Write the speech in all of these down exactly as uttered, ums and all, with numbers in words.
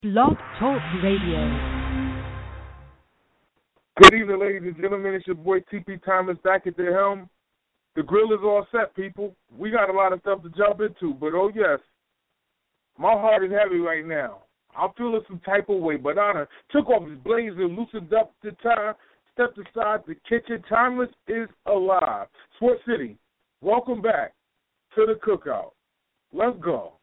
Blog Talk Radio. Good evening, ladies and gentlemen. It's your boy T P Thomas back at the helm. The grill is all set, people. We got a lot of stuff to jump into, but oh yes, my heart is heavy right now. I'm feeling some type of way, but I done took off his blazer, loosened up the tie, stepped aside the kitchen. Timeless is alive. Sports City, welcome back to the cookout. Let's go.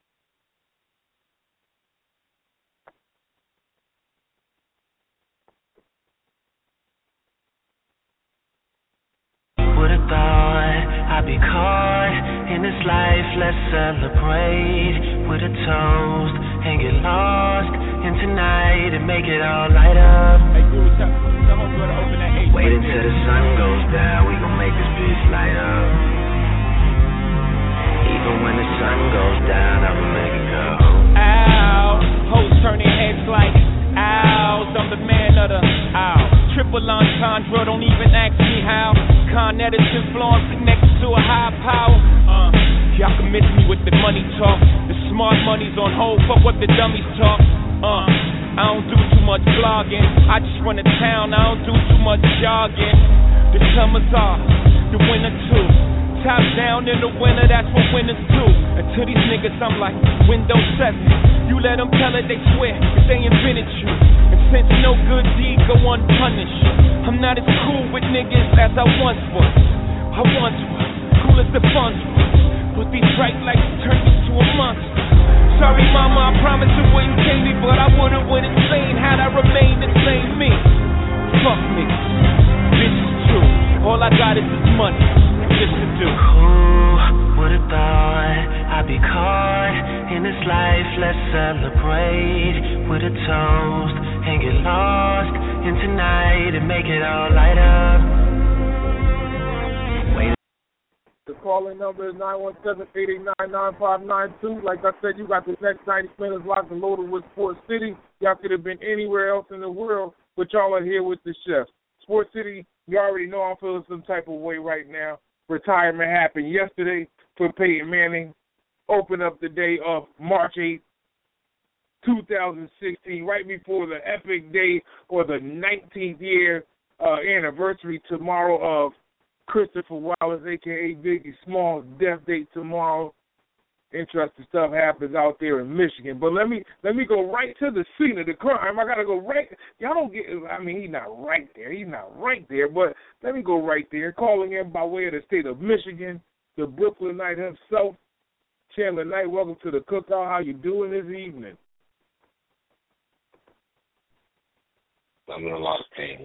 Would have thought I'd be caught in this life, let's celebrate with a toast and get lost in tonight and make it all light up. Hey, dude, tell, tell my brother open that eight. Wait until the sun goes down, we gon' make this bitch light up. Even when the sun goes down, I will make it go. Ow, hoes turn their heads like owls, I'm the man of the owl. Triple entendre, don't even ask me how. Con Edison Florence connected to a high power. Uh, y'all can miss me with the money talk. The smart money's on hold, fuck what the dummies talk. Uh, I don't do too much blogging. I just run a town, I don't do too much jogging. The summer's off, the winter too. Top down in the winter, that's what winners do. And to these niggas, I'm like Windows seven. You let them tell it, they swear that they invented you. And since no good deed go unpunished, I'm not as cool with niggas as I once was. I once was, cool as the funds was. But these bright lights turned me to a monster. Sorry mama, I promised it wouldn't take me, but I would've went insane had I remained the same me. Fuck niggas, this is true. All I got is this money. Just to do. Who would've thought I'd be caught in this life? Let's celebrate with a toast and get lost in tonight and make it all light up. Wait. The calling number is nine one seven, eight eight nine, nine five nine two. Like I said, you got the next ninety minutes locked and loaded with Sports City. Y'all could have been anywhere else in the world, but y'all are here with the chef. Sports City, you already know I'm feeling some type of way right now. Retirement happened yesterday for Peyton Manning. Opened up the day of March eighth, two thousand sixteen, right before the epic day or the nineteenth year uh, anniversary tomorrow of Christopher Wallace, a k a. Biggie Smalls' death date tomorrow. Interesting stuff happens out there in Michigan. But let me let me go right to the scene of the crime. I got to go right. Y'all don't get, I mean, he's not right there. He's not right there. But let me go right there. Calling in by way of the state of Michigan, the Brooklyn Knight himself, Chandler Knight. Welcome to the cookout. How you doing this evening? I'm in a lot of pain.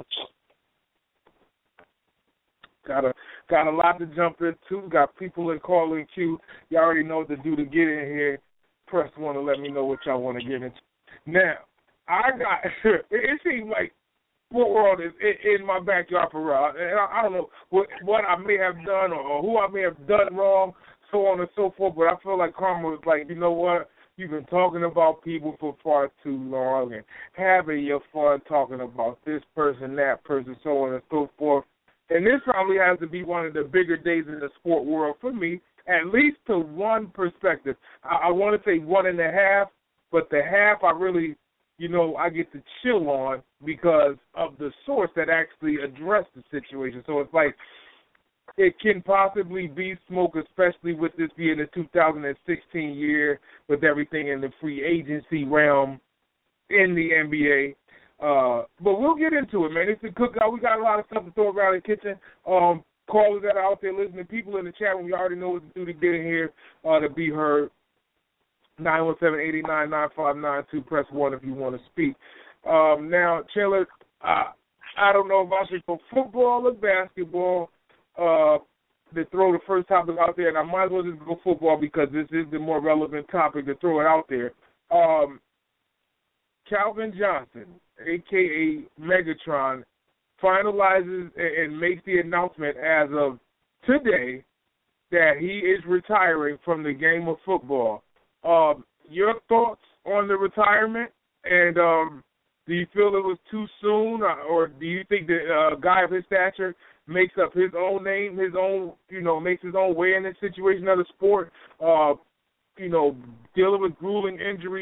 Got a got a lot to jump into. Got people in calling queue. Y'all already know what to do to get in here. Press one to let me know what y'all want to get into. Now, I got it, it seems like what world is in, in my backyard for real. And I, I don't know what what I may have done or, or who I may have done wrong, so on and so forth. But I feel like karma was like, you know what? You've been talking about people for far too long and having your fun talking about this person, that person, so on and so forth. And this probably has to be one of the bigger days in the sport world for me, at least to one perspective. I, I want to say one and a half, but the half I really, you know, I get to chill on because of the source that actually addressed the situation. So it's like it can possibly be smoke, especially with this being the two thousand sixteen year with everything in the free agency realm in the N B A. Uh, but we'll get into it, man. It's the cookout. We got a lot of stuff to throw around the kitchen. Um, callers that are out there listening, people in the chat room, you already know what to do to get in here uh, to be heard. nine one seven, eight eight nine, nine five nine two. Press one if you want to speak. Um, now, Chandler, uh, I don't know if I should go football or basketball uh, to throw the first topic out there, and I might as well just go football because this is the more relevant topic to throw it out there. Um, Calvin Johnson, a k a. Megatron, finalizes and makes the announcement as of today that he is retiring from the game of football. Um, your thoughts on the retirement, and um, do you feel it was too soon, or do you think that a guy of his stature makes up his own name, his own, you know, makes his own way in this situation of the sport, uh, you know, dealing with grueling injuries,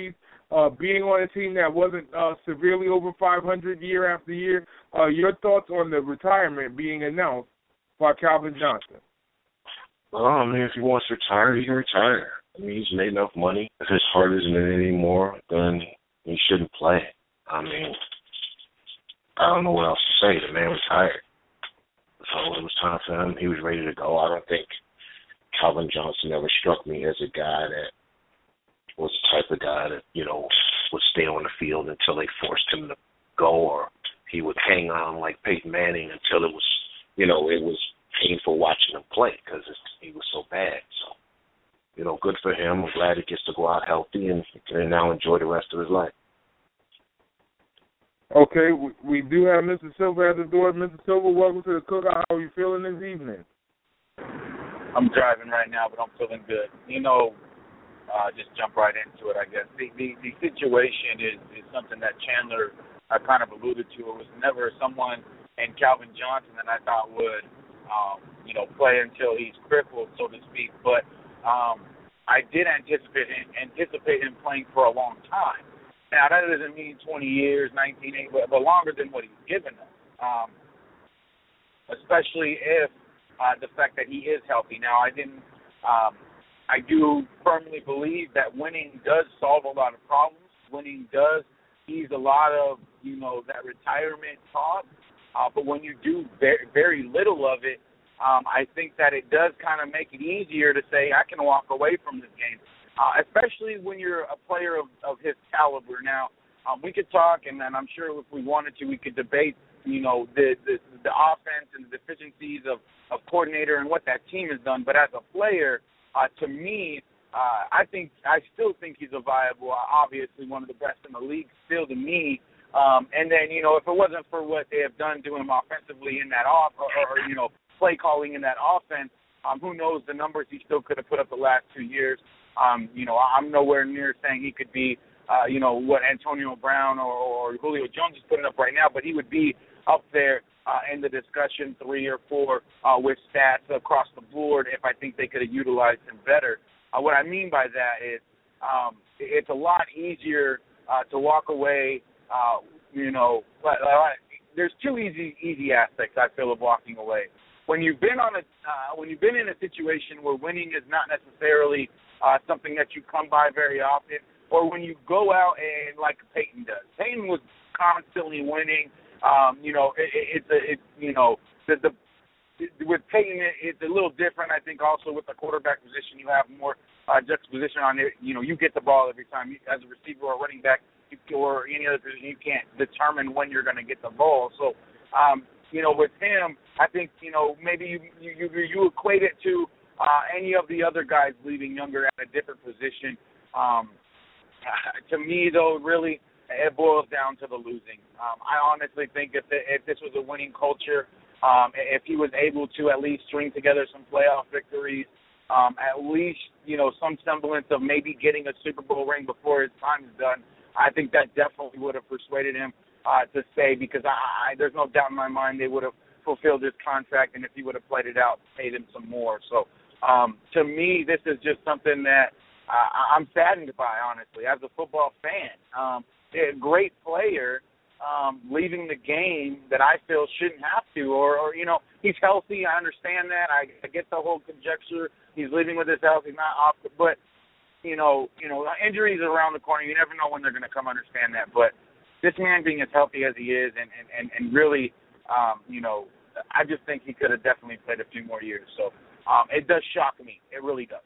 uh, being on a team that wasn't uh, severely over five hundred year after year. Uh, your thoughts on the retirement being announced by Calvin Johnson? Well, I mean, if he wants to retire, he can retire. I mean, he's made enough money. If his heart isn't in it anymore, then he shouldn't play. I mean, I don't know what else to say. The man retired. So it was time for him. He was ready to go. I don't think Calvin Johnson ever struck me as a guy that was the type of guy that, you know, would stay on the field until they forced him to go, or he would hang on like Peyton Manning until it was, you know, it was painful watching him play because he was so bad. So, you know, good for him. I'm glad he gets to go out healthy and can now enjoy the rest of his life. Okay, we, we do have Mister Silver at the door. Mister Silver, welcome to the Cookout. How are you feeling this evening? I'm driving right now, but I'm feeling good. You know, uh, just jump right into it, I guess. The the, the situation is, is something that Chandler uh, kind of alluded to. It was never someone in Calvin Johnson that I thought would, um, you know, play until he's crippled, so to speak. But um, I did anticipate him, anticipate him playing for a long time. Now, that doesn't mean twenty years, nineteen, but, but longer than what he's given us, um, especially if uh, the fact that he is healthy. Now, I didn't um, – I do firmly believe that winning does solve a lot of problems. Winning does ease a lot of, you know, that retirement talk. Uh, but when you do very, very little of it, um, I think that it does kind of make it easier to say, I can walk away from this game. Uh, especially when you're a player of, of his caliber. Now, um, we could talk, and, and I'm sure if we wanted to, we could debate, you know, the the, the offense and the deficiencies of, of coordinator and what that team has done. But as a player, uh, to me, uh, I think I still think he's a viable, uh, obviously one of the best in the league, still to me. Um, and then, you know, if it wasn't for what they have done to him offensively in that off, or, or you know, play calling in that offense, um, who knows the numbers he still could have put up the last two years. Um, you know, I'm nowhere near saying he could be, uh, you know, what Antonio Brown or, or Julio Jones is putting up right now, but he would be up there uh, in the discussion, three or four uh, with stats across the board if I think they could have utilized him better. Uh, what I mean by that is um, it's a lot easier uh, to walk away, uh, you know, but, uh, there's two easy easy aspects, I feel, of walking away. When you've been on a uh, when you've been in a situation where winning is not necessarily uh, something that you come by very often, or when you go out and like Peyton does. Peyton was constantly winning. Um, you know, it, it, it's a it, you know the, the with Peyton it, it's a little different. I think also with the quarterback position, you have more uh, juxtaposition on it. You know, you get the ball every time you, as a receiver or running back, you, or any other position. You can't determine when you're going to get the ball. So. Um, You know, with him, I think, you know, maybe you you, you equate it to uh, any of the other guys leaving younger at a different position. Um, to me, though, really, it boils down to the losing. Um, I honestly think if, the, if this was a winning culture, um, if he was able to at least string together some playoff victories, um, at least, you know, some semblance of maybe getting a Super Bowl ring before his time is done, I think that definitely would have persuaded him Uh, to stay, because I, I, there's no doubt in my mind they would have fulfilled his contract, and if he would have played it out, paid him some more. So um, to me, this is just something that uh, I'm saddened by, honestly, as a football fan. Um, a great player um, leaving the game that I feel shouldn't have to, or, or you know, he's healthy. I understand that. I, I get the whole conjecture. He's living with his health. He's not off, but you know, you know, injuries are around the corner. You never know when they're going to come. Understand that, but. This man being as healthy as he is, and, and, and, and really, um, you know, I just think he could have definitely played a few more years. So um, it does shock me. It really does.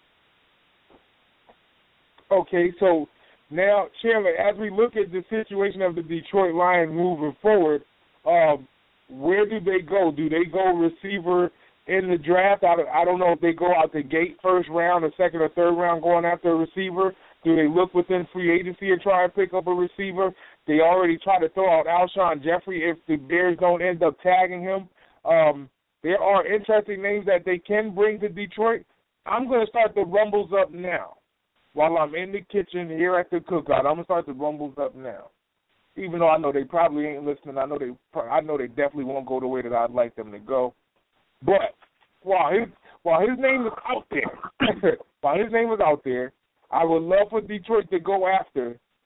Okay, so now, Chandler, as we look at the situation of the Detroit Lions moving forward, um, where do they go? Do they go receiver in the draft? I don't, I don't know if they go out the gate first round or second or third round going after a receiver. Do they look within free agency and try and pick up a receiver? They already try to throw out Alshon Jeffrey if the Bears don't end up tagging him. Um, there are interesting names that they can bring to Detroit. I'm going to start the rumbles up now. While I'm in the kitchen here at the cookout, I'm going to start the rumbles up now. Even though I know they probably ain't listening, I know they I know they definitely won't go the way that I'd like them to go. But while his, while his name is out there, while his name is out there, I would love for Detroit to go after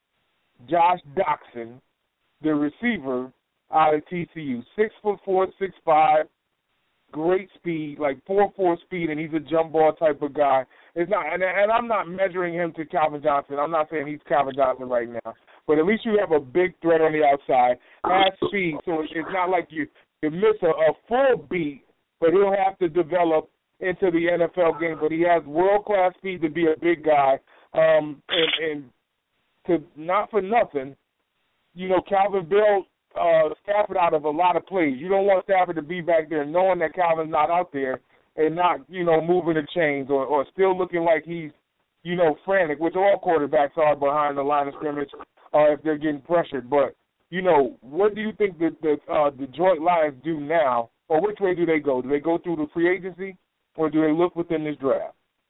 Josh Doctson, the receiver out of T C U. Six foot four, six five, great speed, like four four speed, and he's a jump ball type of guy. It's not, and, and I'm not measuring him to Calvin Johnson. I'm not saying he's Calvin Johnson right now, but at least you have a big threat on the outside, has speed, so it's not like you, you miss a, a full beat, but he'll have to develop into the N F L game. But he has world-class speed to be a big guy, um, and, and to not for nothing, you know, Calvin bailed uh, Stafford out of a lot of plays. You don't want Stafford to be back there knowing that Calvin's not out there and not, you know, moving the chains or, or still looking like he's, you know, frantic, which all quarterbacks are behind the line of scrimmage uh, if they're getting pressured. But, you know, what do you think that the uh, Detroit Lions do now, or which way do they go? Do they go through the free agency, or do they look within this draft?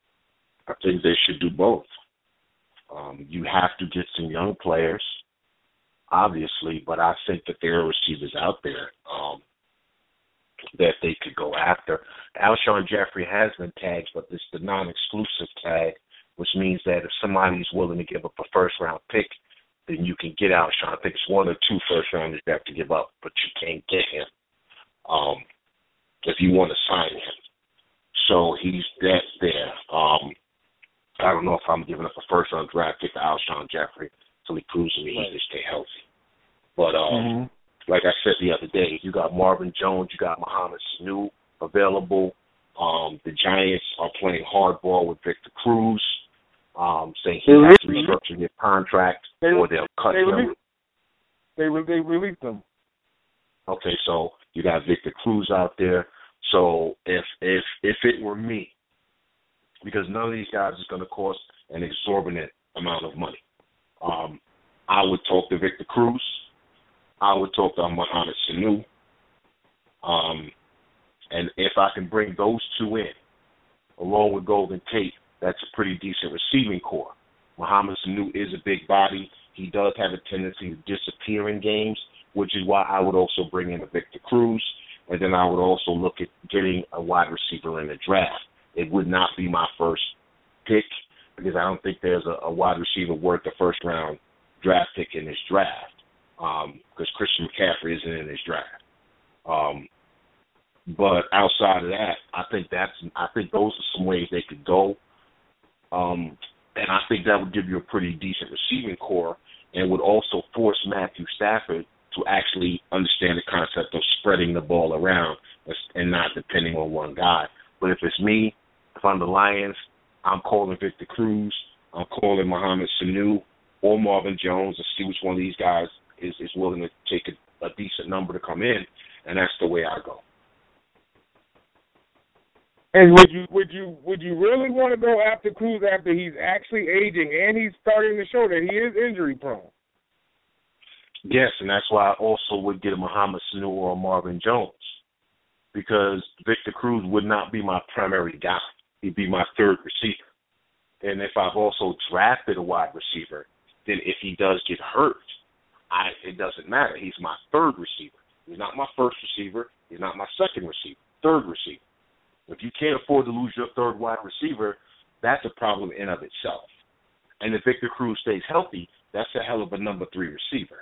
I think they should do both. Um, you have to get some young players, obviously, but I think that there are receivers out there um, that they could go after. Alshon Jeffrey has been tagged, but it's the non-exclusive tag, which means that if somebody's willing to give up a first-round pick, then you can get Alshon. I think it's one or two first-rounders you have to give up, but you can't get him um, if you want to sign him. So he's that's there. Um, I don't know if I'm giving up a first-round draft pick to Alshon Jeffrey until he proves to me he can stay healthy. But um, mm-hmm. like I said the other day, you got Marvin Jones, you got Mohamed Sanu available. Um, the Giants are playing hardball with Victor Cruz, um, saying he has to restructure his contract they, or they'll cut they him. Released, they, they released him. Okay, so you got Victor Cruz out there. So if if if it were me, because none of these guys is going to cost an exorbitant amount of money, um, I would talk to Victor Cruz. I would talk to Mohamed Sanu. Um, and if I can bring those two in, along with Golden Tate, that's a pretty decent receiving core. Mohamed Sanu is a big body. He does have a tendency to disappear in games, which is why I would also bring in a Victor Cruz. And then I would also look at getting a wide receiver in the draft. It would not be my first pick because I don't think there's a, a wide receiver worth the first-round draft pick in this draft um, because Christian McCaffrey isn't in this draft. Um, but outside of that, I think that's I think those are some ways they could go. Um, and I think that would give you a pretty decent receiving core and would also force Matthew Stafford to actually understand the concept of spreading the ball around and not depending on one guy. But if it's me, if I'm the Lions, I'm calling Victor Cruz, I'm calling Mohamed Sanu or Marvin Jones and see which one of these guys is, is willing to take a, a decent number to come in, and that's the way I go. And would you would you would you really want to go after Cruz after he's actually aging and he's starting to show that he is injury prone? Yes, and that's why I also would get a Mohamed Sanu or a Marvin Jones, because Victor Cruz would not be my primary guy. He'd be my third receiver. And if I've also drafted a wide receiver, then if he does get hurt, I it doesn't matter. He's my third receiver. He's not my first receiver. He's not my second receiver. Third receiver. If you can't afford to lose your third wide receiver, that's a problem in of itself. And if Victor Cruz stays healthy, that's a hell of a number three receiver.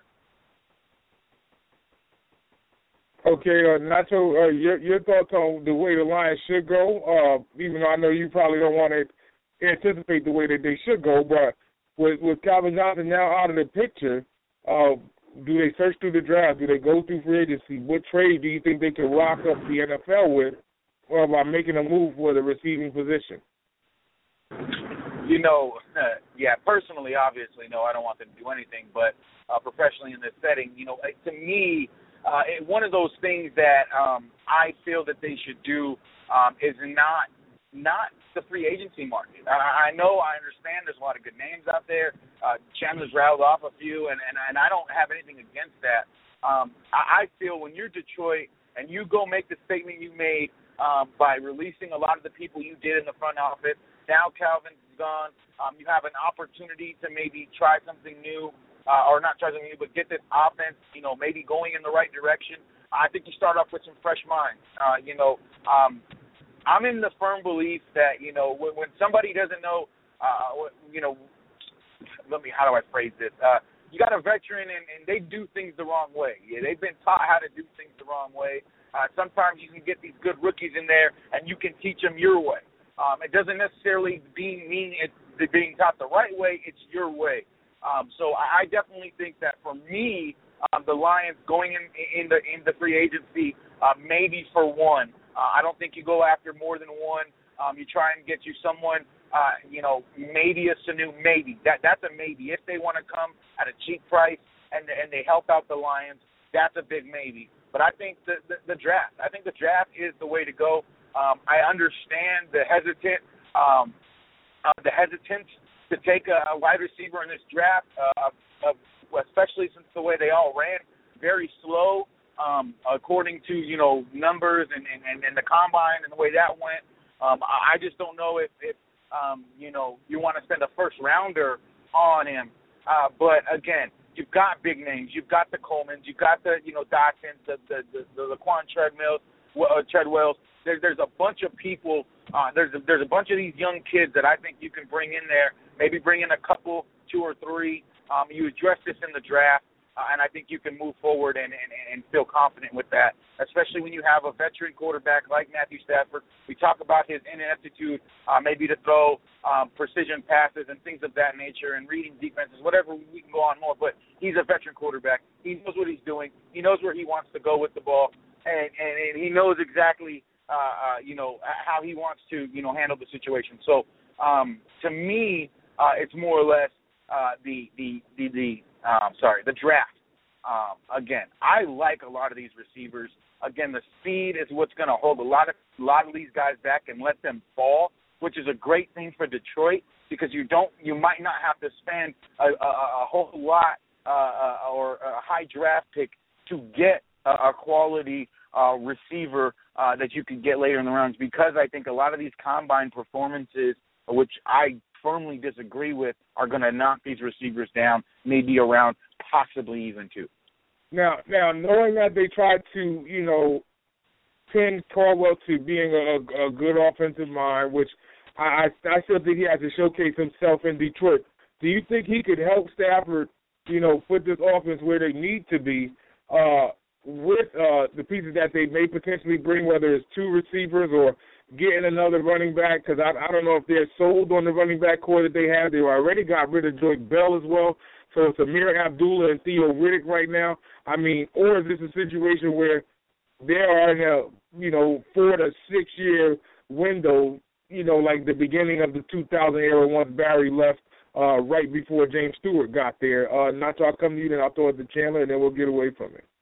Okay, uh, Nacho, uh, your, your thoughts on the way the Lions should go, uh, even though I know you probably don't want to anticipate the way that they should go, but with, with Calvin Johnson now out of the picture, uh, do they search through the draft? Do they go through free agency? What trade do you think they can rock up the N F L with uh, by making a move for the receiving position? You know, uh, yeah, personally, obviously, no, I don't want them to do anything, but uh, professionally in this setting, you know, to me, Uh, it, one of those things that um, I feel that they should do um, is not not the free agency market. I, I know, I understand there's a lot of good names out there. Uh, Chandler's rattled off a few, and, and, and I don't have anything against that. Um, I, I feel when you're Detroit and you go make the statement you made um, by releasing a lot of the people you did in the front office, now Calvin's gone, um, you have an opportunity to maybe try something new. Uh, or not try something new, but get this offense, you know, maybe going in the right direction. I think you start off with some fresh minds. Uh, you know, um, I'm in the firm belief that, you know, when, when somebody doesn't know, uh, you know, let me, how do I phrase this? Uh, you got a veteran, and, and they do things the wrong way. Yeah, they've been taught how to do things the wrong way. Uh, sometimes you can get these good rookies in there, and you can teach them your way. Um, it doesn't necessarily be, mean it's being taught the right way. It's your way. Um, so I, I definitely think that for me, um, the Lions going in, in the in the free agency, uh, maybe for one. Uh, I don't think you go after more than one. Um, you try and get you someone. Uh, you know, maybe a Sanu, maybe. That That's a maybe. If they want to come at a cheap price and and they help out the Lions, that's a big maybe. But I think the, the, the draft, I think the draft is the way to go. Um, I understand the hesitant, um, uh, the hesitance to take a, a wide receiver in this draft, uh, uh, especially since the way they all ran, very slow, um, according to, you know, numbers and, and, and the combine and the way that went. Um, I just don't know if, if Um, you know, you want to spend a first rounder on him. Uh, but again, you've got big names. You've got the Colemans. You've got the, you know, Dotsons, the the the, the Laquan Treadwells. Uh, Treadwells. There, there's a bunch of people. Uh, there's a, there's a bunch of these young kids that I think you can bring in there. Maybe bring in a couple, two or three. Um, you address this in the draft. Uh, and I think you can move forward and, and, and feel confident with that, especially when you have a veteran quarterback like Matthew Stafford. We talk about his ineptitude, uh, maybe to throw um, precision passes and things of that nature and reading defenses, whatever. We can go on more, but he's a veteran quarterback. He knows what he's doing. He knows where he wants to go with the ball, and, and, and he knows exactly, uh, uh, you know, how he wants to, you know, handle the situation. So um, to me, uh, it's more or less uh, the, the, the, the Um, sorry, the draft. Um, again, I like a lot of these receivers. Again, the speed is what's going to hold a lot of a lot of these guys back and let them fall, which is a great thing for Detroit because you don't, you might not have to spend a, a, a whole lot uh, or a high draft pick to get a, a quality uh, receiver uh, that you can get later in the rounds. Because I think a lot of these combine performances, which I firmly disagree with, are going to knock these receivers down, maybe around, possibly even two. Now, now knowing that they tried to, you know, pin Caldwell to being a, a good offensive mind, which I, I still think he has to showcase himself in Detroit. Do you think he could help Stafford, you know, put this offense where they need to be uh, with uh, the pieces that they may potentially bring, whether it's two receivers or getting another running back? Because I, I don't know if they're sold on the running back core that they have. They already got rid of Joyce Bell as well. So it's Amir Abdullah and Theo Riddick right now. I mean, or is this a situation where they are in a, you know, four to six year window, you know, like the beginning of the two thousand era once Barry left uh, right before James Stewart got there. Uh, Nacho, I'll come to you, then I'll throw it to Chandler, and then we'll get away from it.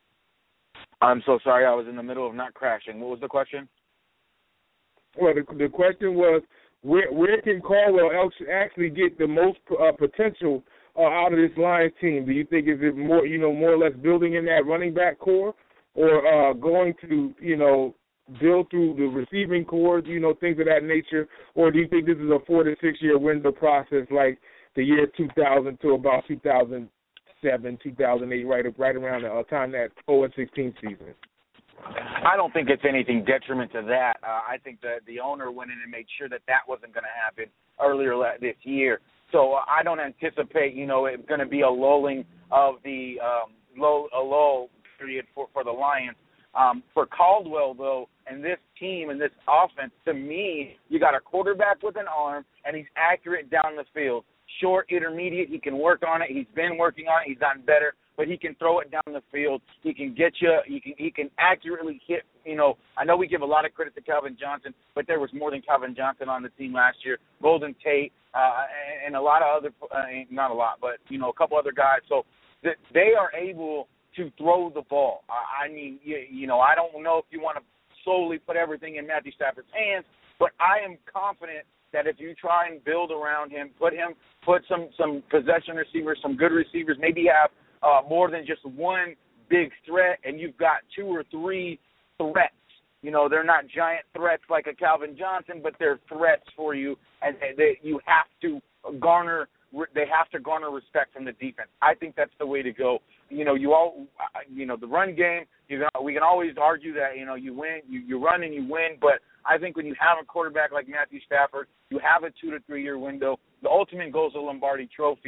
I'm so sorry. I was in the middle of not crashing. What was the question? Well, the, the question was, where where can Caldwell actually get the most uh, potential uh, out of this Lions team? Do you think is it more, you know, more or less building in that running back core, or uh, going to, you know, build through the receiving core, you know, things of that nature, or do you think this is a four to six year window process like the year two thousand to about two thousand seven, two thousand eight, right right around the uh, time that oh and sixteen season? I don't think it's anything detriment to that. Uh, I think that the owner went in and made sure that that wasn't going to happen earlier this year. So uh, I don't anticipate, you know, it's going to be a lulling of the um, low a lull period for, for the Lions. Um, for Caldwell, though, and this team and this offense, to me, you got a quarterback with an arm, and he's accurate down the field. Short, intermediate, he can work on it. He's been working on it. He's gotten better, but he can throw it down the field. He can get you. He can. He can accurately hit. You know, I know we give a lot of credit to Calvin Johnson, but there was more than Calvin Johnson on the team last year. Golden Tate uh, and, and a lot of other, uh, not a lot, but you know, a couple other guys. So th- they are able to throw the ball. I, I mean, you, you know, I don't know if you want to solely put everything in Matthew Stafford's hands, but I am confident that if you try and build around him, put him, put some, some possession receivers, some good receivers, maybe have uh, more than just one big threat, and you've got two or three threats. You know, they're not giant threats like a Calvin Johnson, but they're threats for you, and they, they, you have to garner. They have to garner respect from the defense. I think that's the way to go. You know, you all, you know, the run game. You can, we can always argue that you know you win, you, you run and you win, but I think when you have a quarterback like Matthew Stafford, you have a two to three year window. The ultimate goal is a Lombardi Trophy.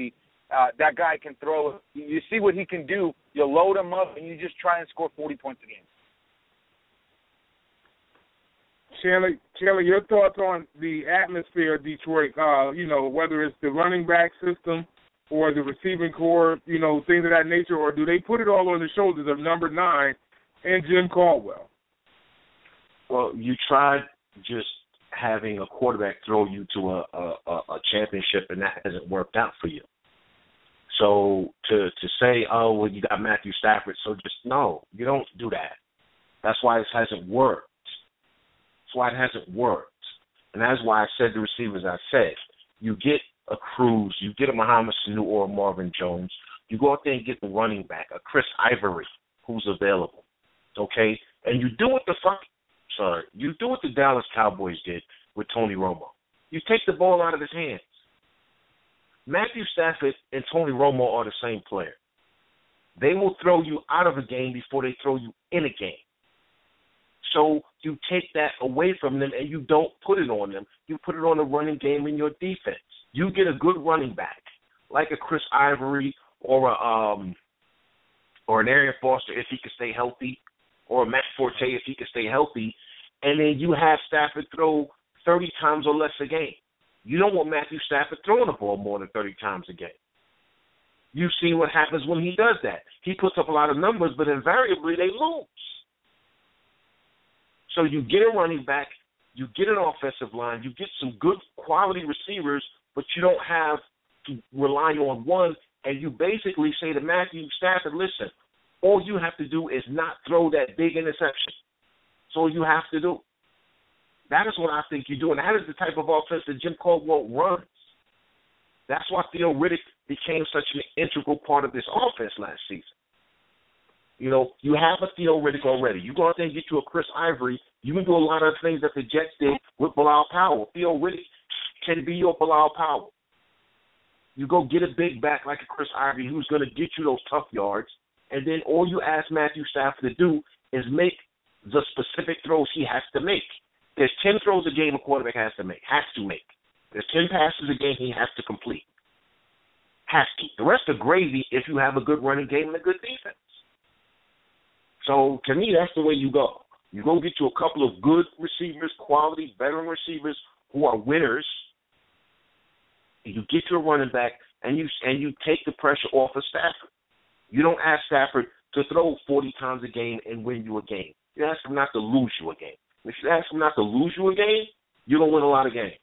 Uh, that guy can throw. You see what he can do. You load him up, and you just try and score forty points a game. Chandler, Chandler, your thoughts on the atmosphere of Detroit, uh, you know, whether it's the running back system or the receiving core, you know, things of that nature, or do they put it all on the shoulders of number nine and Jim Caldwell? Well, you tried just having a quarterback throw you to a, a, a championship, and that hasn't worked out for you. So to to say, oh, well, you got Matthew Stafford, so just no, you don't do that. That's why it hasn't worked. That's why it hasn't worked. And that's why I said the receivers I said. You get a Cruz, you get a Mohamed Sanu or a Marvin Jones. You go out there and get the running back, a Chris Ivory, who's available. Okay? And you do what the fuck, sorry, you do what the Dallas Cowboys did with Tony Romo. You take the ball out of his hands. Matthew Stafford and Tony Romo are the same player. They will throw you out of a game before they throw you in a game. So you take that away from them and you don't put it on them. You put it on the running game in your defense. You get a good running back, like a Chris Ivory or a um or an Arian Foster if he can stay healthy, or a Matt Forte if he can stay healthy, and then you have Stafford throw thirty times or less a game. You don't want Matthew Stafford throwing the ball more than thirty times a game. You've seen what happens when he does that. He puts up a lot of numbers, but invariably they lose. So you get a running back, you get an offensive line, you get some good quality receivers, but you don't have to rely on one, and you basically say to Matthew Stafford, listen, all you have to do is not throw that big interception. That's all you have to do. That is what I think you do, and that is the type of offense that Jim Caldwell runs. That's why Theo Riddick became such an integral part of this offense last season. You know, you have a Theo Riddick already. You go out there and get you a Chris Ivory. You can do a lot of things that the Jets did with Bilal Powell. Theo Riddick can be your Bilal Powell. You go get a big back like a Chris Ivory who's going to get you those tough yards, and then all you ask Matthew Stafford to do is make the specific throws he has to make. There's ten throws a game a quarterback has to make, has to make. There's ten passes a game he has to complete. Has to. The rest are gravy if you have a good running game and a good defense. So, to me, that's the way you go. You go get you a couple of good receivers, quality, veteran receivers who are winners. And you get your running back, and you and you take the pressure off of Stafford. You don't ask Stafford to throw forty times a game and win you a game. You ask him not to lose you a game. If you ask him not to lose you a game, you're going to win a lot of games.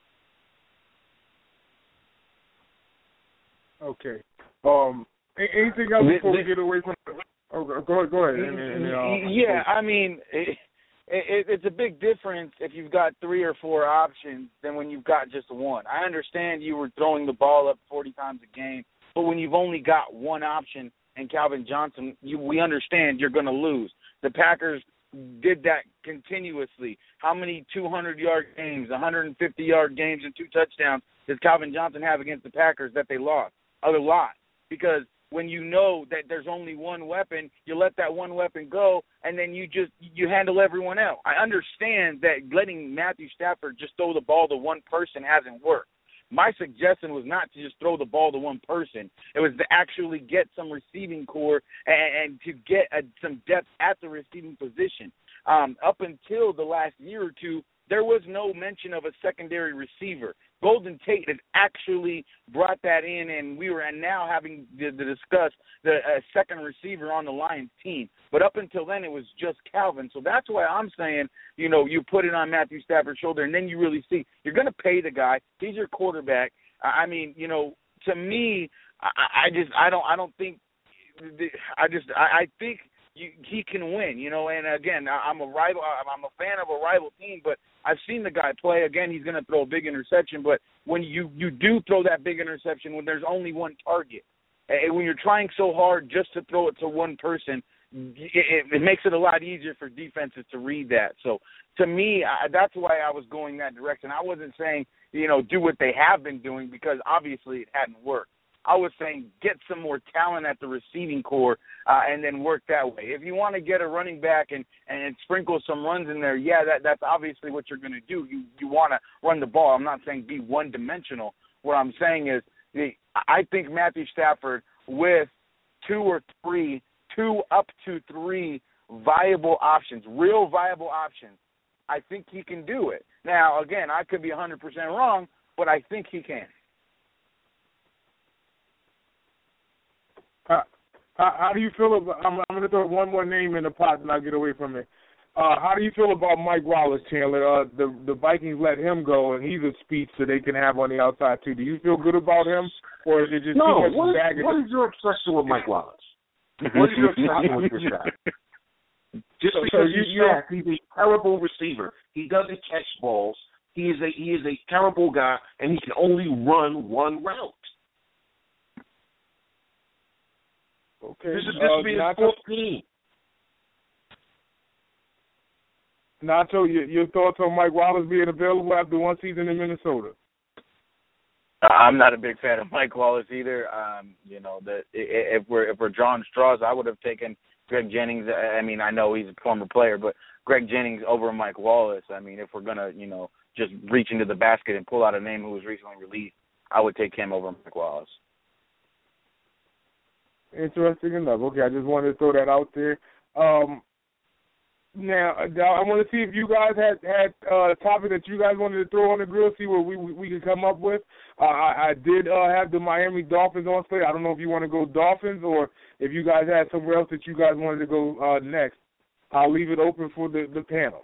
Okay. Um, anything else before we get away from Oh, go, go ahead. And, and, and, uh, yeah, I mean, it, it, it's a big difference if you've got three or four options than when you've got just one. I understand you were throwing the ball up forty times a game, but when you've only got one option and Calvin Johnson, you, we understand you're going to lose. The Packers did that continuously. How many two hundred-yard games, one hundred fifty-yard games, and two touchdowns does Calvin Johnson have against the Packers that they lost? A lot, because when you know that there's only one weapon, you let that one weapon go, and then you just you handle everyone else. I understand that letting Matthew Stafford just throw the ball to one person hasn't worked. My suggestion was not to just throw the ball to one person. It was to actually get some receiving core and, and to get a, some depth at the receiving position. Um, up until the last year or two, there was no mention of a secondary receiver. Golden Tate has actually brought that in, and we are now having to, to discuss the uh, second receiver on the Lions team. But up until then, it was just Calvin. So that's why I'm saying, you know, you put it on Matthew Stafford's shoulder, and then you really see you're going to pay the guy. He's your quarterback. I mean, you know, to me, I, I just I don't I don't think I just I, I think. You, he can win, you know, and again, I'm a rival, I'm a fan of a rival team, but I've seen the guy play. Again, he's going to throw a big interception, but when you, you do throw that big interception when there's only one target, and when you're trying so hard just to throw it to one person, it, it makes it a lot easier for defenses to read that. So to me, I, that's why I was going that direction. I wasn't saying, you know, do what they have been doing, because obviously it hadn't worked. I was saying get some more talent at the receiving core uh, and then work that way. If you want to get a running back and, and sprinkle some runs in there, yeah, that, that's obviously what you're going to do. You you want to run the ball. I'm not saying be one-dimensional. What I'm saying is, I think Matthew Stafford with two or three, two up to three viable options, real viable options, I think he can do it. Now, again, I could be one hundred percent wrong, but I think he can. How, how, how do you feel about, I'm, I'm going to throw one more name in the pot and I'll get away from it. Uh, how do you feel about Mike Wallace, Chandler? Uh, the the Vikings let him go, and he's a speech that they can have on the outside, too. Do you feel good about him, or is it just no, too much what, baggage? What is your obsession with Mike Wallace? What is your obsession with this guy? Just so, because so you, he's fast, he's a terrible receiver. He doesn't catch balls. He is a he is a terrible guy, and he can only run one route. Okay. This is this uh, will be his Nacho, fourth team. Nacho, your, your thoughts on Mike Wallace being available after one season in Minnesota? I'm not a big fan of Mike Wallace either. Um, you know, the, if we're if we're drawing straws, I would have taken Greg Jennings. I mean, I know he's a former player, but Greg Jennings over Mike Wallace. I mean, if we're gonna, you know, just reach into the basket and pull out a name who was recently released, I would take him over Mike Wallace. Interesting enough. Okay, I just wanted to throw that out there. Um, now, I want to see if you guys had had uh, a topic that you guys wanted to throw on the grill, see what we we, we could come up with. Uh, I, I did uh, have the Miami Dolphins on slate. I don't know if you want to go Dolphins or if you guys had somewhere else that you guys wanted to go uh, next. I'll leave it open for the, the panel.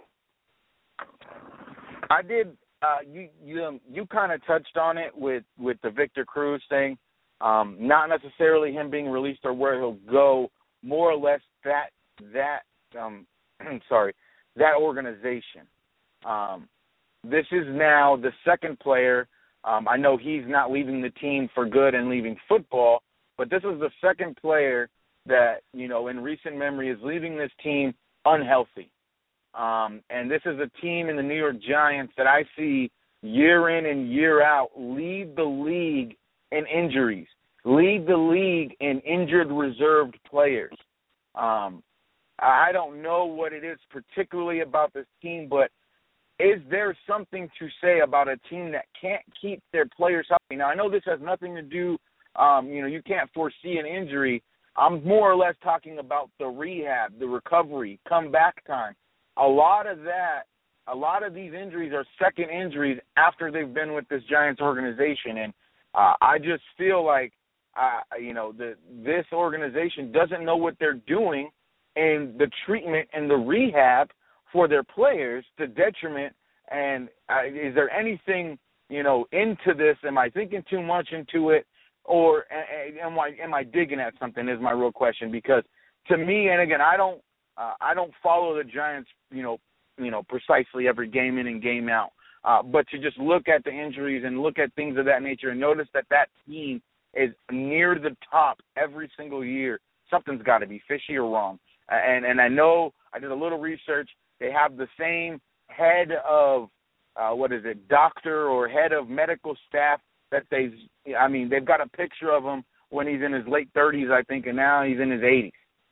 I did. Uh, you you you kind of touched on it with, with the Victor Cruz thing. Um, not necessarily him being released or where he'll go. More or less that that um, sorry that organization. Um, this is now the second player. Um, I know he's not leaving the team for good and leaving football, but this is the second player that, you know, in recent memory is leaving this team unhealthy. Um, and this is a team in the New York Giants that I see year in and year out lead the league in injuries, lead the league in injured reserved players. Um, I don't know what it is particularly about this team, but is there something to say about a team that can't keep their players healthy? Now, I know this has nothing to do, um, you know, you can't foresee an injury. I'm more or less talking about the rehab, the recovery, comeback time. A lot of that, a lot of these injuries are second injuries after they've been with this Giants organization. And uh, I just feel like, uh, you know, the, this organization doesn't know what they're doing in the treatment and the rehab for their players to detriment. And uh, is there anything, you know, into this? Am I thinking too much into it? Or am I, am I digging at something is my real question. Because to me, and again, I don't, uh, I don't follow the Giants, you know, you know, precisely every game in and game out. Uh, but to just look at the injuries and look at things of that nature and notice that that team is near the top every single year, something's got to be fishy or wrong. And and I know I did a little research. They have the same head of, uh, what is it, doctor or head of medical staff that they've, I mean, they've got a picture of him when he's in his late thirties, I think, and now he's in his eighties.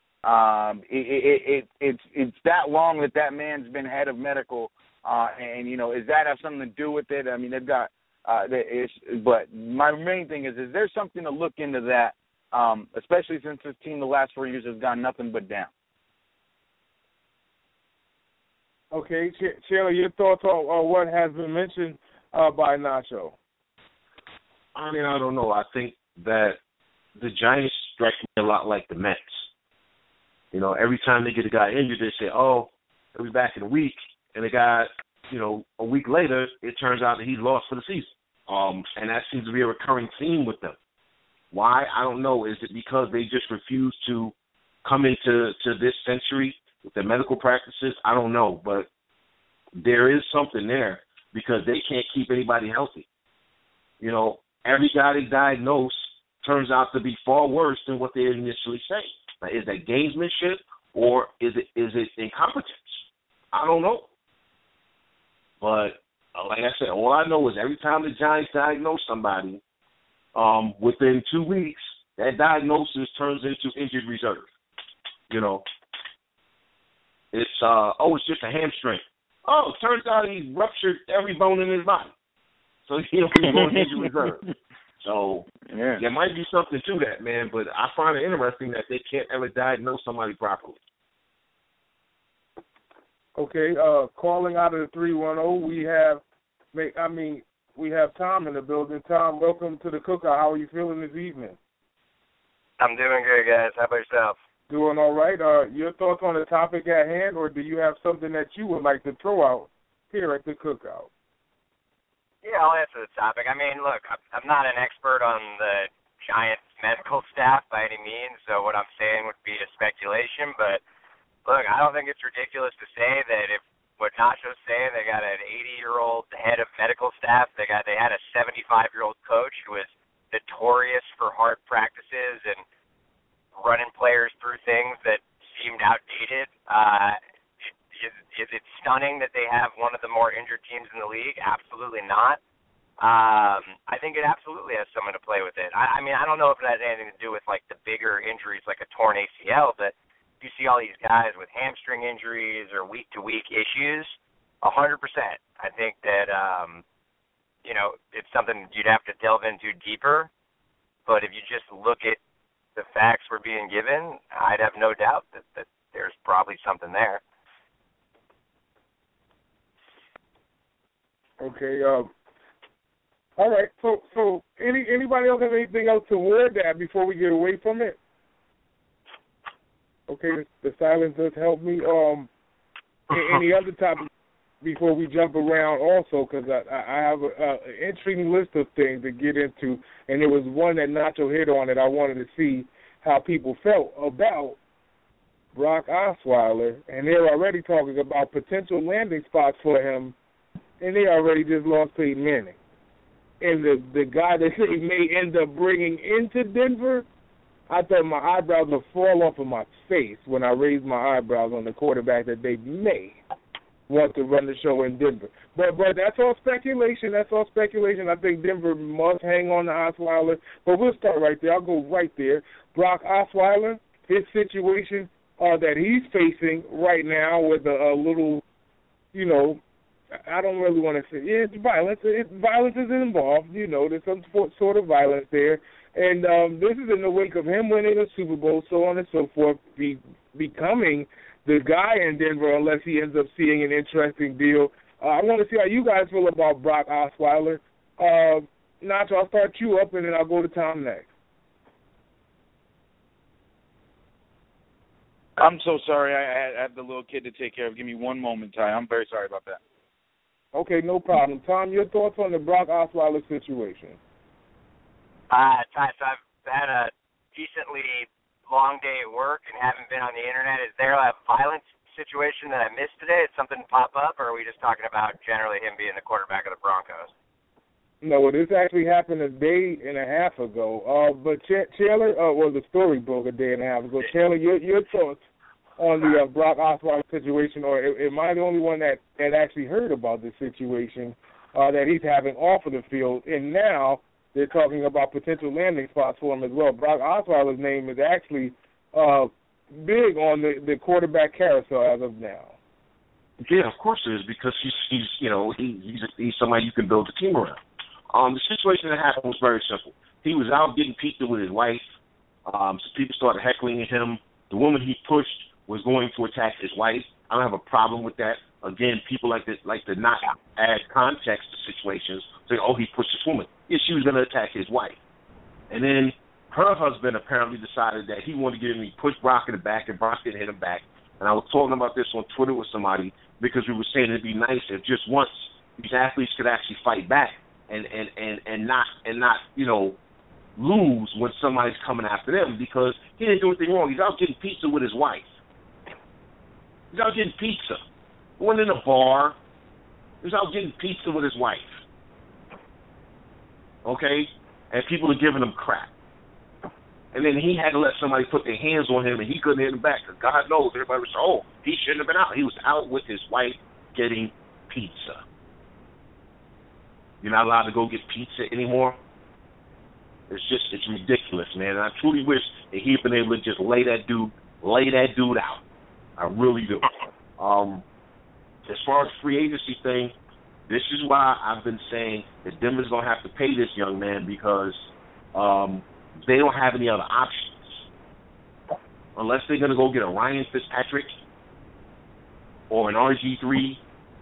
Um, it, it, it, it's it's that long that that man's been head of medical, uh, and, you know, does that have something to do with it? I mean, they've got, uh, it's, but my main thing is, is there something to look into that, um, especially since this team the last four years has gone nothing but down? Okay, Ch- Chandler, your thoughts on, on what has been mentioned uh, by Nacho? I mean, I don't know. I think that the Giants strike me a lot like the Mets. You know, every time they get a guy injured, they say, oh, he'll be back in a week. And the guy, you know, a week later, it turns out that he's lost for the season. Um, and that seems to be a recurring theme with them. Why? I don't know. Is it because they just refuse to come into to this century with their medical practices? I don't know. But there is something there because they can't keep anybody healthy. You know, every guy they diagnose turns out to be far worse than what they initially say. Now, is that gamesmanship or is it is it incompetence? I don't know. But uh, like I said, all I know is every time the Giants diagnose somebody, um, within two weeks, that diagnosis turns into injured reserve. You know, it's uh, oh, it's just a hamstring. Oh, it turns out he ruptured every bone in his body. So, you know, he's going to injured reserve. So yeah. there might be something to that, man, but I find it interesting that they can't ever diagnose somebody properly. Okay, uh, calling out of the three one zero, we have, I mean, we have Tom in the building. Tom, welcome to the cookout. How are you feeling this evening? I'm doing good, guys. How about yourself? Doing all right. Uh, your thoughts on the topic at hand, or do you have something that you would like to throw out here at the cookout? Yeah, I'll answer the topic. I mean, look, I'm not an expert on the Giants medical staff by any means, so what I'm saying would be a speculation. But, look, I don't think it's ridiculous to say that if what Nacho's saying, they got an eighty-year-old head of medical staff, they got they had a seventy-five-year-old coach who was notorious for hard practices and running players through things that seemed outdated. Uh, is, is it stunning that they have one of the more injured teams in the league? Absolutely not. Um, I think it absolutely has someone to play with it. I, I mean, I don't know if it has anything to do with, like, the bigger injuries like a torn A C L, but you see all these guys with hamstring injuries or week-to-week issues, one hundred percent. I think that, um, you know, it's something you'd have to delve into deeper. But if you just look at the facts we're being given, I'd have no doubt that, that there's probably something there. Okay. Um, all right. So, so any anybody else have anything else toward that before we get away from it? Okay, the silence does help me. Um, any other topics before we jump around also, because I, I have an interesting list of things to get into, and there was one that Nacho hit on that I wanted to see how people felt about Brock Osweiler, and they're already talking about potential landing spots for him, and they already just lost Peyton Manning. And the, the guy that they may end up bringing into Denver, I thought my eyebrows would fall off of my face when I raised my eyebrows on the quarterback that they may want to run the show in Denver. But but that's all speculation. That's all speculation. I think Denver must hang on to Osweiler. But we'll start right there. I'll go right there. Brock Osweiler, his situation uh, that he's facing right now with a, a little, you know, I don't really want to say, yeah, it's violence. It, violence is involved. You know, there's some sort of violence there. And um, this is in the wake of him winning a Super Bowl, so on and so forth, be, becoming the guy in Denver unless he ends up seeing an interesting deal. Uh, I want to see how you guys feel about Brock Osweiler. Uh, Nacho, I'll start you up, and then I'll go to Tom next. I'm so sorry. I had, I had the little kid to take care of. Give me one moment, Ty. I'm very sorry about that. Okay, no problem. Tom, your thoughts on the Brock Osweiler situation? Uh, Ty, so I've had a decently long day at work and haven't been on the internet. Is there a violence situation that I missed today? Did something pop up, or are we just talking about generally him being the quarterback of the Broncos? No, this actually happened a day and a half ago. Uh, but Ch- Chandler, uh, well, the story broke a day and a half ago. Chandler, your, your thoughts on the uh, Brock Osweiler situation, or am I the only one that, that actually heard about this situation uh, that he's having off of the field? And now they're talking about potential landing spots for him as well. Brock Osweiler's name is actually uh, big on the, the quarterback carousel as of now. Yeah, of course it is, because he's, he's you know, he, he's, he's somebody you can build a team around. Um, the situation that happened was very simple. He was out getting pizza with his wife. Um, some people started heckling at him. The woman he pushed was going to attack his wife. I don't have a problem with that. Again, people like to, like to not add context to situations. Say, oh, he pushed this woman. Yeah, she was going to attack his wife. And then her husband apparently decided that he wanted to get him, he pushed Brock in the back, and Brock didn't hit him back. And I was talking about this on Twitter with somebody because we were saying it'd be nice if just once these athletes could actually fight back and, and, and, and not, and not, you know, lose when somebody's coming after them, because he didn't do anything wrong. He's out getting pizza with his wife. He's out getting pizza. He went in a bar. He was out getting pizza with his wife. Okay? And people are giving him crap. And then he had to let somebody put their hands on him, and he couldn't hit him back, because God knows everybody was, oh, he shouldn't have been out. He was out with his wife getting pizza. You're not allowed to go get pizza anymore? It's just, it's ridiculous, man. And I truly wish that he'd been able to just lay that dude, lay that dude out. I really do. Um, as far as the free agency thing, this is why I've been saying that Denver's going to have to pay this young man, because Um, they don't have any other options unless they're going to go get a Ryan Fitzpatrick or an R G three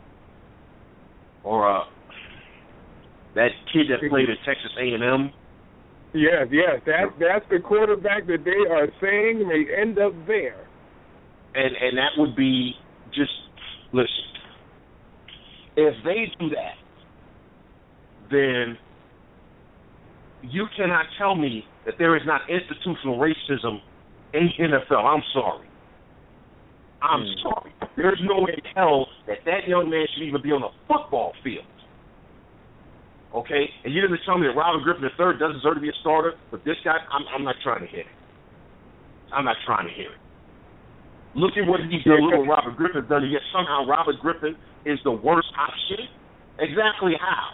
or a, that kid that played at Texas A and M. Yes, yes, that that's the quarterback that they are saying may end up there. And and that would be just, listen, if they do that, then you cannot tell me that there is not institutional racism in the N F L. I'm sorry. I'm mm. sorry. There's no way in hell that that young man should even be on a football field. Okay? And you're going to tell me that Robert Griffin the third doesn't deserve to be a starter, but this guy, I'm, I'm not trying to hear it. I'm not trying to hear it. Look at what he's done, little Robert Griffin's done, and yet somehow Robert Griffin is the worst option? Exactly how?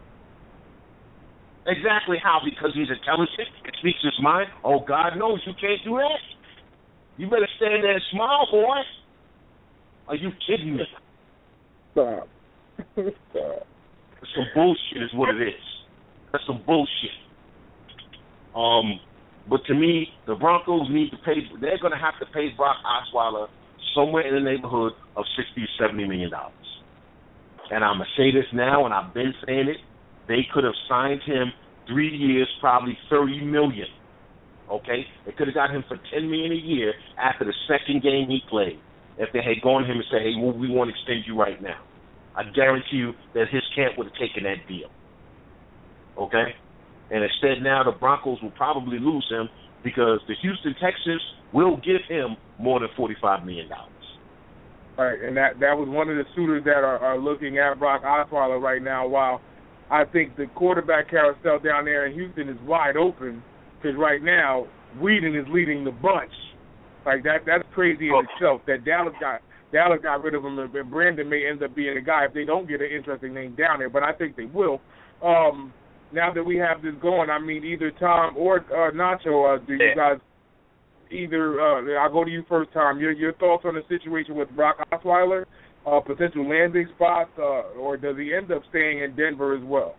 Exactly how? Because he's intelligent and speaks his mind? Oh, God knows you can't do that. You better stand there and smile, boy. Are you kidding me? Stop. Stop. That's some bullshit is what it is. That's some bullshit. Um, but to me, the Broncos need to pay, they're going to have to pay Brock Osweiler somewhere in the neighborhood of sixty or seventy million dollars. And I'm going to say this now, and I've been saying it. They could have signed him three years, probably thirty million dollars. Okay? They could have got him for ten million dollars a year after the second game he played. If they had gone to him and said, hey, well, we want to extend you right now. I guarantee you that his camp would have taken that deal. Okay? And instead now the Broncos will probably lose him because the Houston Texans will give him more than forty-five million dollars. Right, and that, that was one of the suitors that are, are looking at Brock Osweiler right now, while I think the quarterback carousel down there in Houston is wide open because right now Whedon is leading the bunch. Like, that that's crazy in oh. itself that Dallas got Dallas got rid of him, and Brandon may end up being a guy if they don't get an interesting name down there, but I think they will. Um, now that we have this going, I mean, either Tom or uh, Nacho, uh, do you guys either, uh, I'll go to you first, Tom, your, your thoughts on the situation with Brock Osweiler, uh, potential landing spots, uh, or does he end up staying in Denver as well?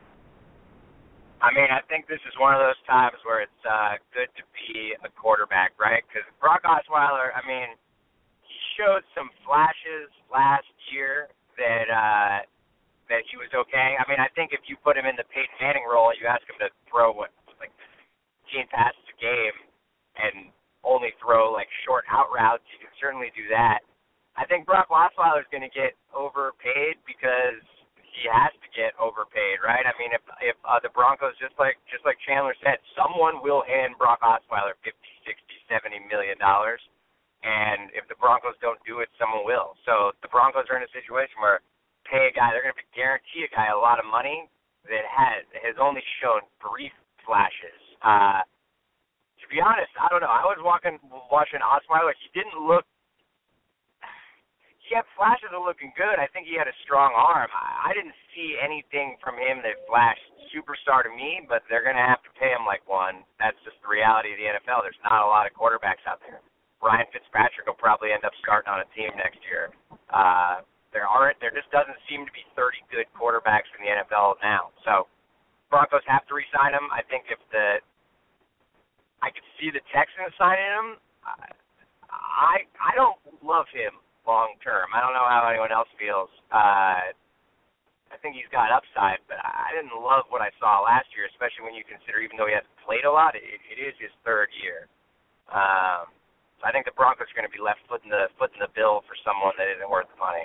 I mean, I think this is one of those times where it's uh, good to be a quarterback, right? Because Brock Osweiler, I mean, showed some flashes last year that uh, that he was okay. I mean, I think if you put him in the Peyton Manning role, you ask him to throw what like fifteen passes a game and only throw like short out routes, you can certainly do that. I think Brock Osweiler is going to get overpaid because he has to get overpaid, right? I mean, if if uh, the Broncos, just like just like Chandler said, someone will hand Brock Osweiler fifty, sixty, seventy million dollars. And if the Broncos don't do it, someone will. So the Broncos are in a situation where pay a guy, they're going to guarantee a guy a lot of money that has has only shown brief flashes. Uh, to be honest, I don't know. I was walking, watching Osweiler. He didn't look. He had flashes of looking good. I think he had a strong arm. I, I didn't see anything from him that flashed superstar to me, but they're going to have to pay him like one. That's just the reality of the N F L. There's not a lot of quarterbacks out there. Ryan Fitzpatrick will probably end up starting on a team next year. Uh, there aren't, there just doesn't seem to be thirty good quarterbacks in the N F L now. So Broncos have to re-sign him. I think if the, I could see the Texans signing him. I I don't love him long term. I don't know how anyone else feels. Uh, I think he's got upside, but I didn't love what I saw last year, especially when you consider even though he hasn't played a lot, it, it is his third year. Um, I think the Broncos are going to be left footing the footing the bill for someone that isn't worth the money.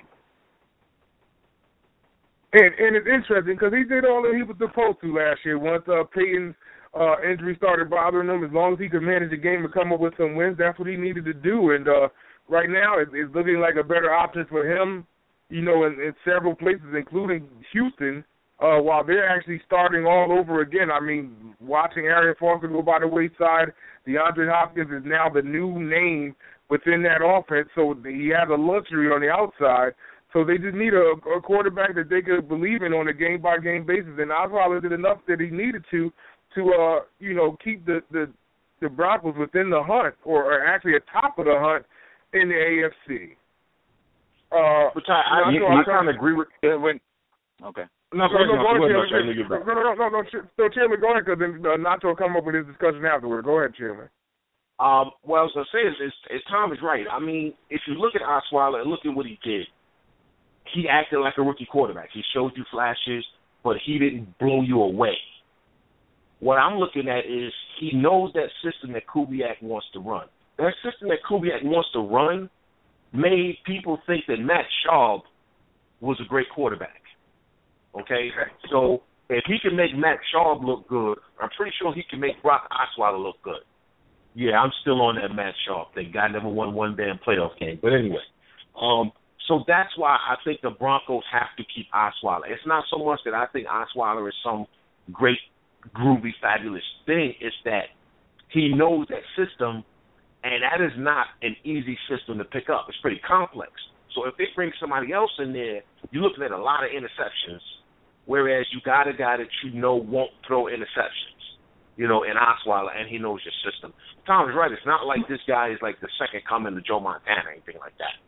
And and it's interesting because he did all that he was supposed to last year. Once uh, Peyton's uh, injury started bothering him, as long as he could manage the game and come up with some wins, that's what he needed to do. And uh, right now, it, it's looking like a better option for him. You know, in, in several places, including Houston. Uh, while they're actually starting all over again. I mean, watching Arian Foster go by the wayside, DeAndre Hopkins is now the new name within that offense, so he has a luxury on the outside. So they just need a, a quarterback that they could believe in on a game-by-game basis, and Osweiler did enough that he needed to, to uh, you know, keep the, the, the Broncos within the hunt, or, or actually atop of the hunt in the A F C. Uh, Which I, I, you, you kind of agree with uh, when. Okay. No, no, no, go ahead, no, Chairman. No, no, no, no, no, Chairman, go ahead, because then uh, Nacho will come up with his discussion afterward. Go ahead, Chairman. Um, well, so say is, is Tom is right. I mean, if you look at Osweiler and look at what he did, he acted like a rookie quarterback. He showed you flashes, but he didn't blow you away. What I'm looking at is he knows that system that Kubiak wants to run. That system that Kubiak wants to run made people think that Matt Schaub was a great quarterback. Okay? So if he can make Matt Schaub look good, I'm pretty sure he can make Brock Osweiler look good. Yeah, I'm still on that Matt Schaub thing. Guy never won one damn playoff game. But anyway, um, so that's why I think the Broncos have to keep Osweiler. It's not so much that I think Osweiler is some great, groovy, fabulous thing. It's that he knows that system, and that is not an easy system to pick up. It's pretty complex. So if they bring somebody else in there, you're looking at a lot of interceptions, whereas you got a guy that you know won't throw interceptions, you know, in Osweiler, and he knows your system. Tom's right. It's not like this guy is like the second coming to Joe Montana or anything like that.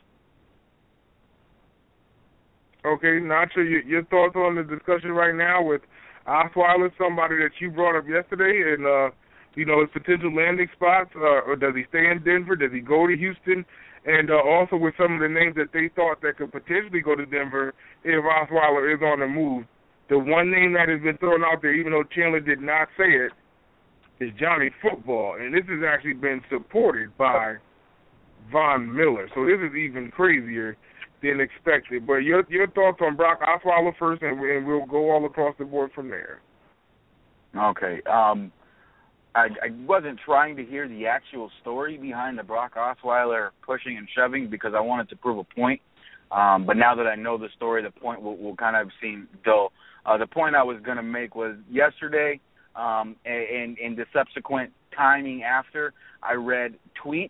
Okay, Nacho, your, your thoughts on the discussion right now with Osweiler, somebody that you brought up yesterday, and, uh, you know, his potential landing spots, uh, or does he stay in Denver? Does he go to Houston? And uh, also with some of the names that they thought that could potentially go to Denver if Osweiler is on the move. The one name that has been thrown out there, even though Chandler did not say it, is Johnny Football. And this has actually been supported by Von Miller. So this is even crazier than expected. But your your thoughts on Brock Osweiler first, and, and we'll go all across the board from there. Okay. Um, I, I wasn't trying to hear the actual story behind the Brock Osweiler pushing and shoving because I wanted to prove a point. Um, but now that I know the story, the point will, will kind of seem dull. Uh, the point I was going to make was yesterday um, and, and the subsequent timing after, I read tweets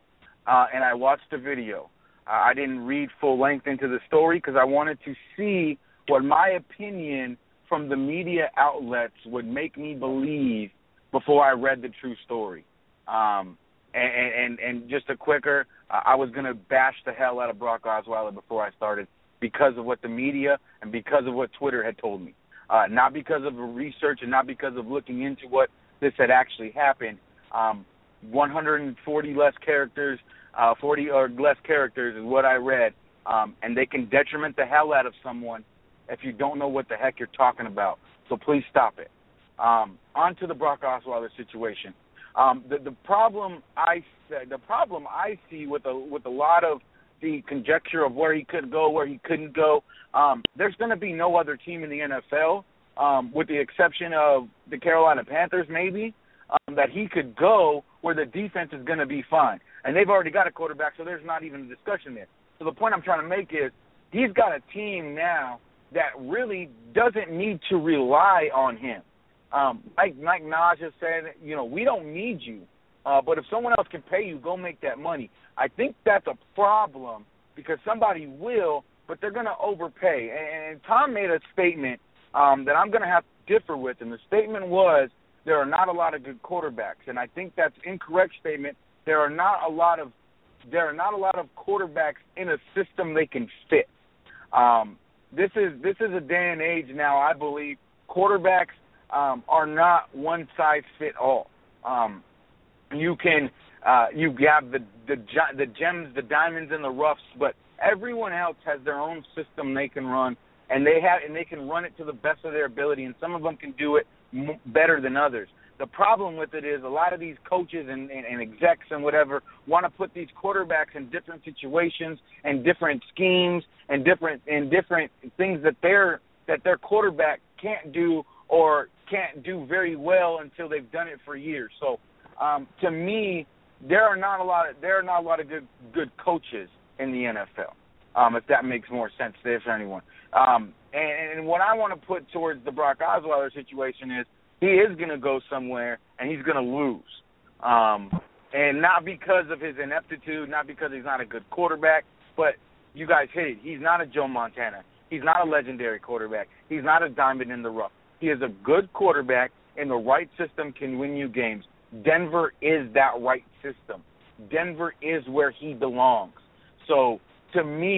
uh, and I watched a video. Uh, I didn't read full length into the story because I wanted to see what my opinion from the media outlets would make me believe before I read the true story. Um, and, and, and just a quicker, uh, I was going to bash the hell out of Brock Osweiler before I started because of what the media and because of what Twitter had told me. Uh, not because of research and not because of looking into what this had actually happened. Um, one hundred forty less characters, uh, forty or less characters is what I read, um, and they can detriment the hell out of someone if you don't know what the heck you're talking about. So please stop it. Um, on to the Brock Osweiler situation. Um, the, the problem I the problem I see with a with a lot of the conjecture of where he could go, where he couldn't go, um, there's going to be no other team in the N F L, um, with the exception of the Carolina Panthers, maybe, um, that he could go where the defense is going to be fine. And they've already got a quarterback, so there's not even a discussion there. So the point I'm trying to make is he's got a team now that really doesn't need to rely on him. Um, like Mike Naj has said, you know, we don't need you. Uh, but if someone else can pay you, go make that money. I think that's a problem because somebody will, but they're going to overpay. And, and Tom made a statement um, that I'm going to have to differ with, and the statement was there are not a lot of good quarterbacks, and I think that's an incorrect statement. There are not a lot of there are not a lot of quarterbacks in a system they can fit. Um, this is this is a day and age now. I believe quarterbacks um, are not one size fit all. Um, You can uh, you have the, the the gems, the diamonds, and the roughs, but everyone else has their own system they can run, and they have and they can run it to the best of their ability. And some of them can do it m- better than others. The problem with it is a lot of these coaches and, and, and execs and whatever want to put these quarterbacks in different situations and different schemes and different and different things that their that their quarterback can't do or can't do very well until they've done it for years. So. Um, to me, there are not a lot of there are not a lot of good good coaches in the N F L. Um, if that makes more sense to anyone. Um, and, and what I want to put towards the Brock Osweiler situation is he is going to go somewhere and he's going to lose, um, and not because of his ineptitude, not because he's not a good quarterback, but you guys hit it. He's not a Joe Montana. He's not a legendary quarterback. He's not a diamond in the rough. He is a good quarterback, and the right system can win you games. Denver is that right system. Denver is where he belongs. So, to me,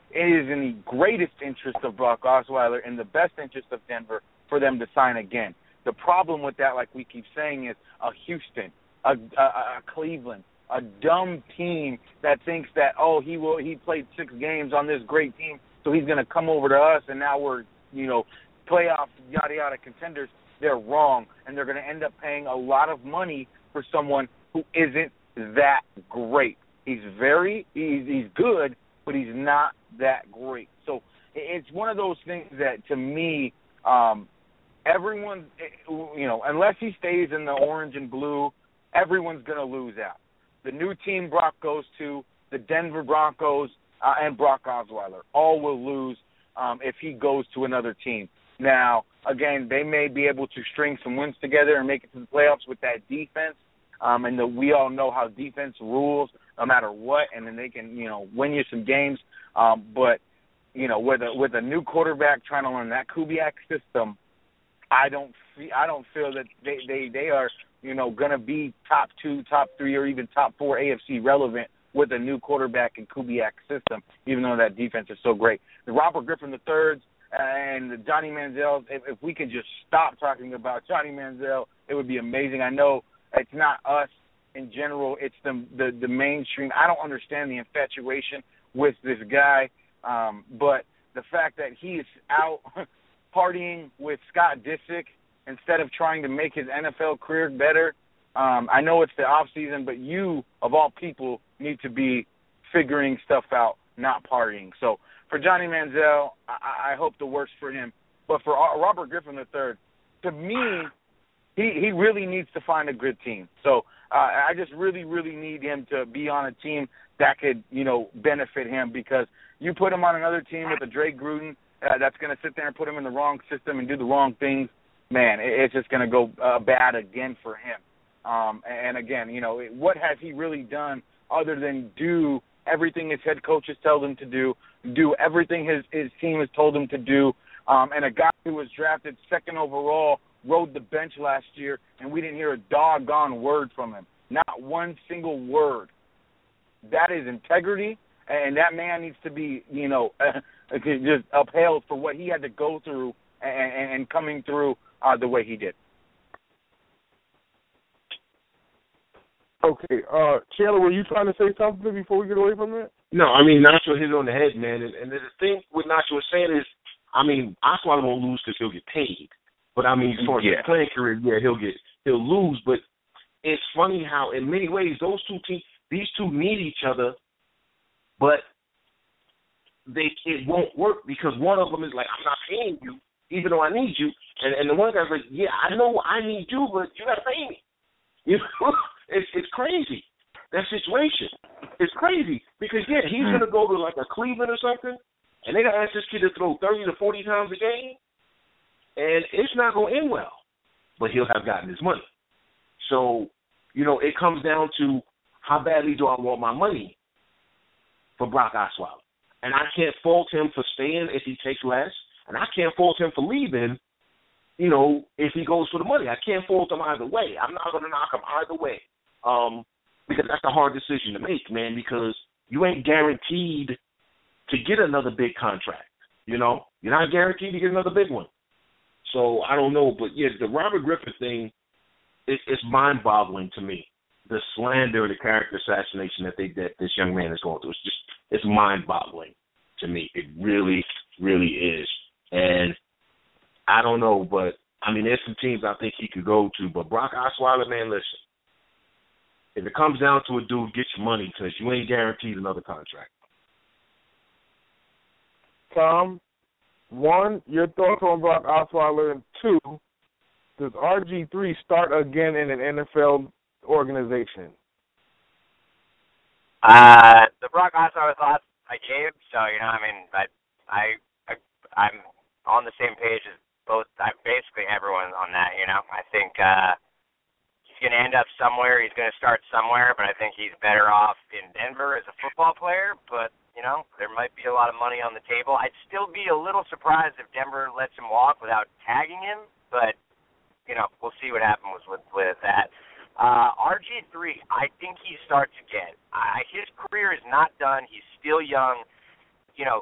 it is in the greatest interest of Brock Osweiler and the best interest of Denver for them to sign again. The problem with that, like we keep saying, is a Houston, a, a, a Cleveland, a dumb team that thinks that, oh, he will he played six games on this great team, so he's going to come over to us and now we're, you know, playoff yada yada contenders. They're wrong, and they're going to end up paying a lot of money for someone who isn't that great. He's very he's, he's good, but he's not that great. So it's one of those things that, to me, um, everyone, you know, unless he stays in the orange and blue, everyone's going to lose out. The new team Brock goes to, the Denver Broncos, uh, and Brock Osweiler all will lose um, if he goes to another team. Now, again, they may be able to string some wins together and make it to the playoffs with that defense. Um, and the, we all know how defense rules no matter what, and then they can, you know, win you some games. Um, but, you know, with a, with a new quarterback trying to learn that Kubiak system, I don't see, I don't feel that they, they, they are, you know, going to be top two, top three, or even top four A F C relevant with a new quarterback and Kubiak system, even though that defense is so great. The Robert Griffin the third and the Johnny Manziel, if, if we could just stop talking about Johnny Manziel, it would be amazing. I know it's not us in general, it's the the, the mainstream. I don't understand the infatuation with this guy, um, but the fact that he is out partying with Scott Disick instead of trying to make his N F L career better, um, I know it's the off season, but you, of all people, need to be figuring stuff out, not partying. So for Johnny Manziel, I, I hope the worst for him. But for Robert Griffin the third, to me, he, he really needs to find a good team. So uh, I just really, really need him to be on a team that could, you know, benefit him, because you put him on another team with a Dre Gruden uh, that's going to sit there and put him in the wrong system and do the wrong things, man, it, it's just going to go uh, bad again for him. Um, and, again, you know, what has he really done other than do everything his head coaches tell him to do, do everything his, his team has told him to do, um, and a guy who was drafted second overall rode the bench last year, and we didn't hear a doggone word from him, not one single word. That is integrity, and that man needs to be, you know, just upheld for what he had to go through and, and, and coming through uh, the way he did. Okay, uh, Chandler, were you trying to say something before we get away from it? No, I mean, Nacho hit it on the head, man. And, and the thing with Nacho was saying is, I mean, Osweiler won't lose because he'll get paid. But, I mean, as far as yeah. his playing career, yeah, he'll get he'll lose. But it's funny how, in many ways, those two teams, these two need each other, but they it won't work because one of them is like, I'm not paying you, even though I need you. And, and the one guy's like, yeah, I know I need you, but you got to pay me. You know? It's it's crazy, that situation. It's crazy because, yeah, he's going to go to, like, a Cleveland or something, and they got to ask this kid to throw thirty to forty times a game, and it's not going to end well. But he'll have gotten his money. So, you know, it comes down to how badly do I want my money for Brock Osweiler. And I can't fault him for staying if he takes less, and I can't fault him for leaving, you know, if he goes for the money. I can't fault him either way. I'm not going to knock him either way. Um, because that's a hard decision to make, man, because you ain't guaranteed to get another big contract, you know? You're not guaranteed to get another big one. So I don't know, but, yeah, the Robert Griffin thing, it, it's mind-boggling to me, the slander, the character assassination that they that this young man is going through. It's just, it's mind-boggling to me. It really, really is. And I don't know, but, I mean, there's some teams I think he could go to, but Brock Osweiler, man, listen. If it comes down to a dude, get your money because you ain't guaranteed another contract. Tom, one, your thoughts on Brock Osweiler, and two, does R G three start again in an N F L organization? Uh, the Brock Osweiler thoughts I gave, so, you know, I mean, I, I, I, I'm on the same page as both, basically everyone on that, you know. I think uh, he's going to end up somewhere. He's going to start somewhere, but I think he's better off in Denver as a football player. But, you know, there might be a lot of money on the table. I'd still be a little surprised if Denver lets him walk without tagging him, but, you know, we'll see what happens with, with that. Uh, R G three, I think he starts again. Uh, his career is not done. He's still young. You know,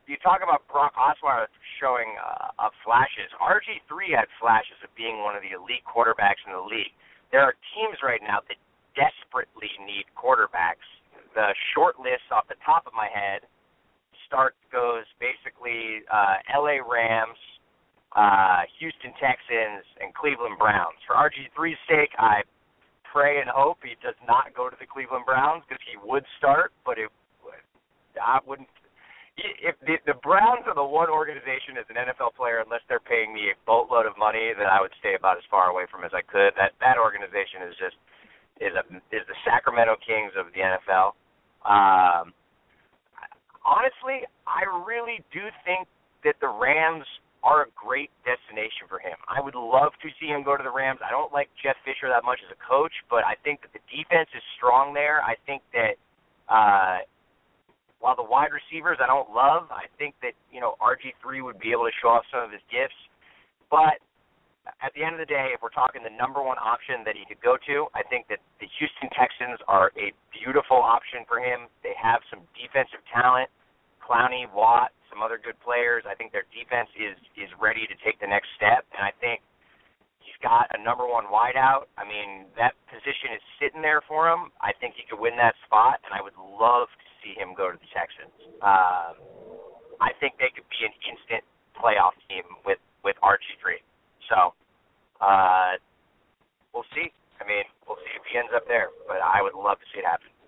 you talk about Brock Osweiler showing uh, up flashes. R G three had flashes of being one of the elite quarterbacks in the league. There are teams right now that desperately need quarterbacks. The short list off the top of my head start goes basically uh, L A Rams, uh, Houston Texans, and Cleveland Browns. For R G three's sake, I pray and hope he does not go to the Cleveland Browns because he would start, but it, I wouldn't. If the, the Browns are the one organization as an N F L player, unless they're paying me a boatload of money, that I would stay about as far away from as I could. That that organization is just is a is the Sacramento Kings of the N F L. Um, honestly, I really do think that the Rams are a great destination for him. I would love to see him go to the Rams. I don't like Jeff Fisher that much as a coach, but I think that the defense is strong there. I think that uh, while the wide receivers I don't love, I think that, you know, R G three would be able to show off some of his gifts. But at the end of the day, if we're talking the number one option that he could go to, I think that the Houston Texans are a beautiful option for him. They have some defensive talent, Clowney, Watt, some other good players. I think their defense is, is ready to take the next step, and I think he's got a number one wideout. I mean, that position is sitting there for him. I think he could win that spot, and I would love to see him go to the Texans. Um, I think they could be an instant playoff team with, with R G three. So, uh, we'll see. I mean, we'll see if he ends up there, but I would love to see it happen.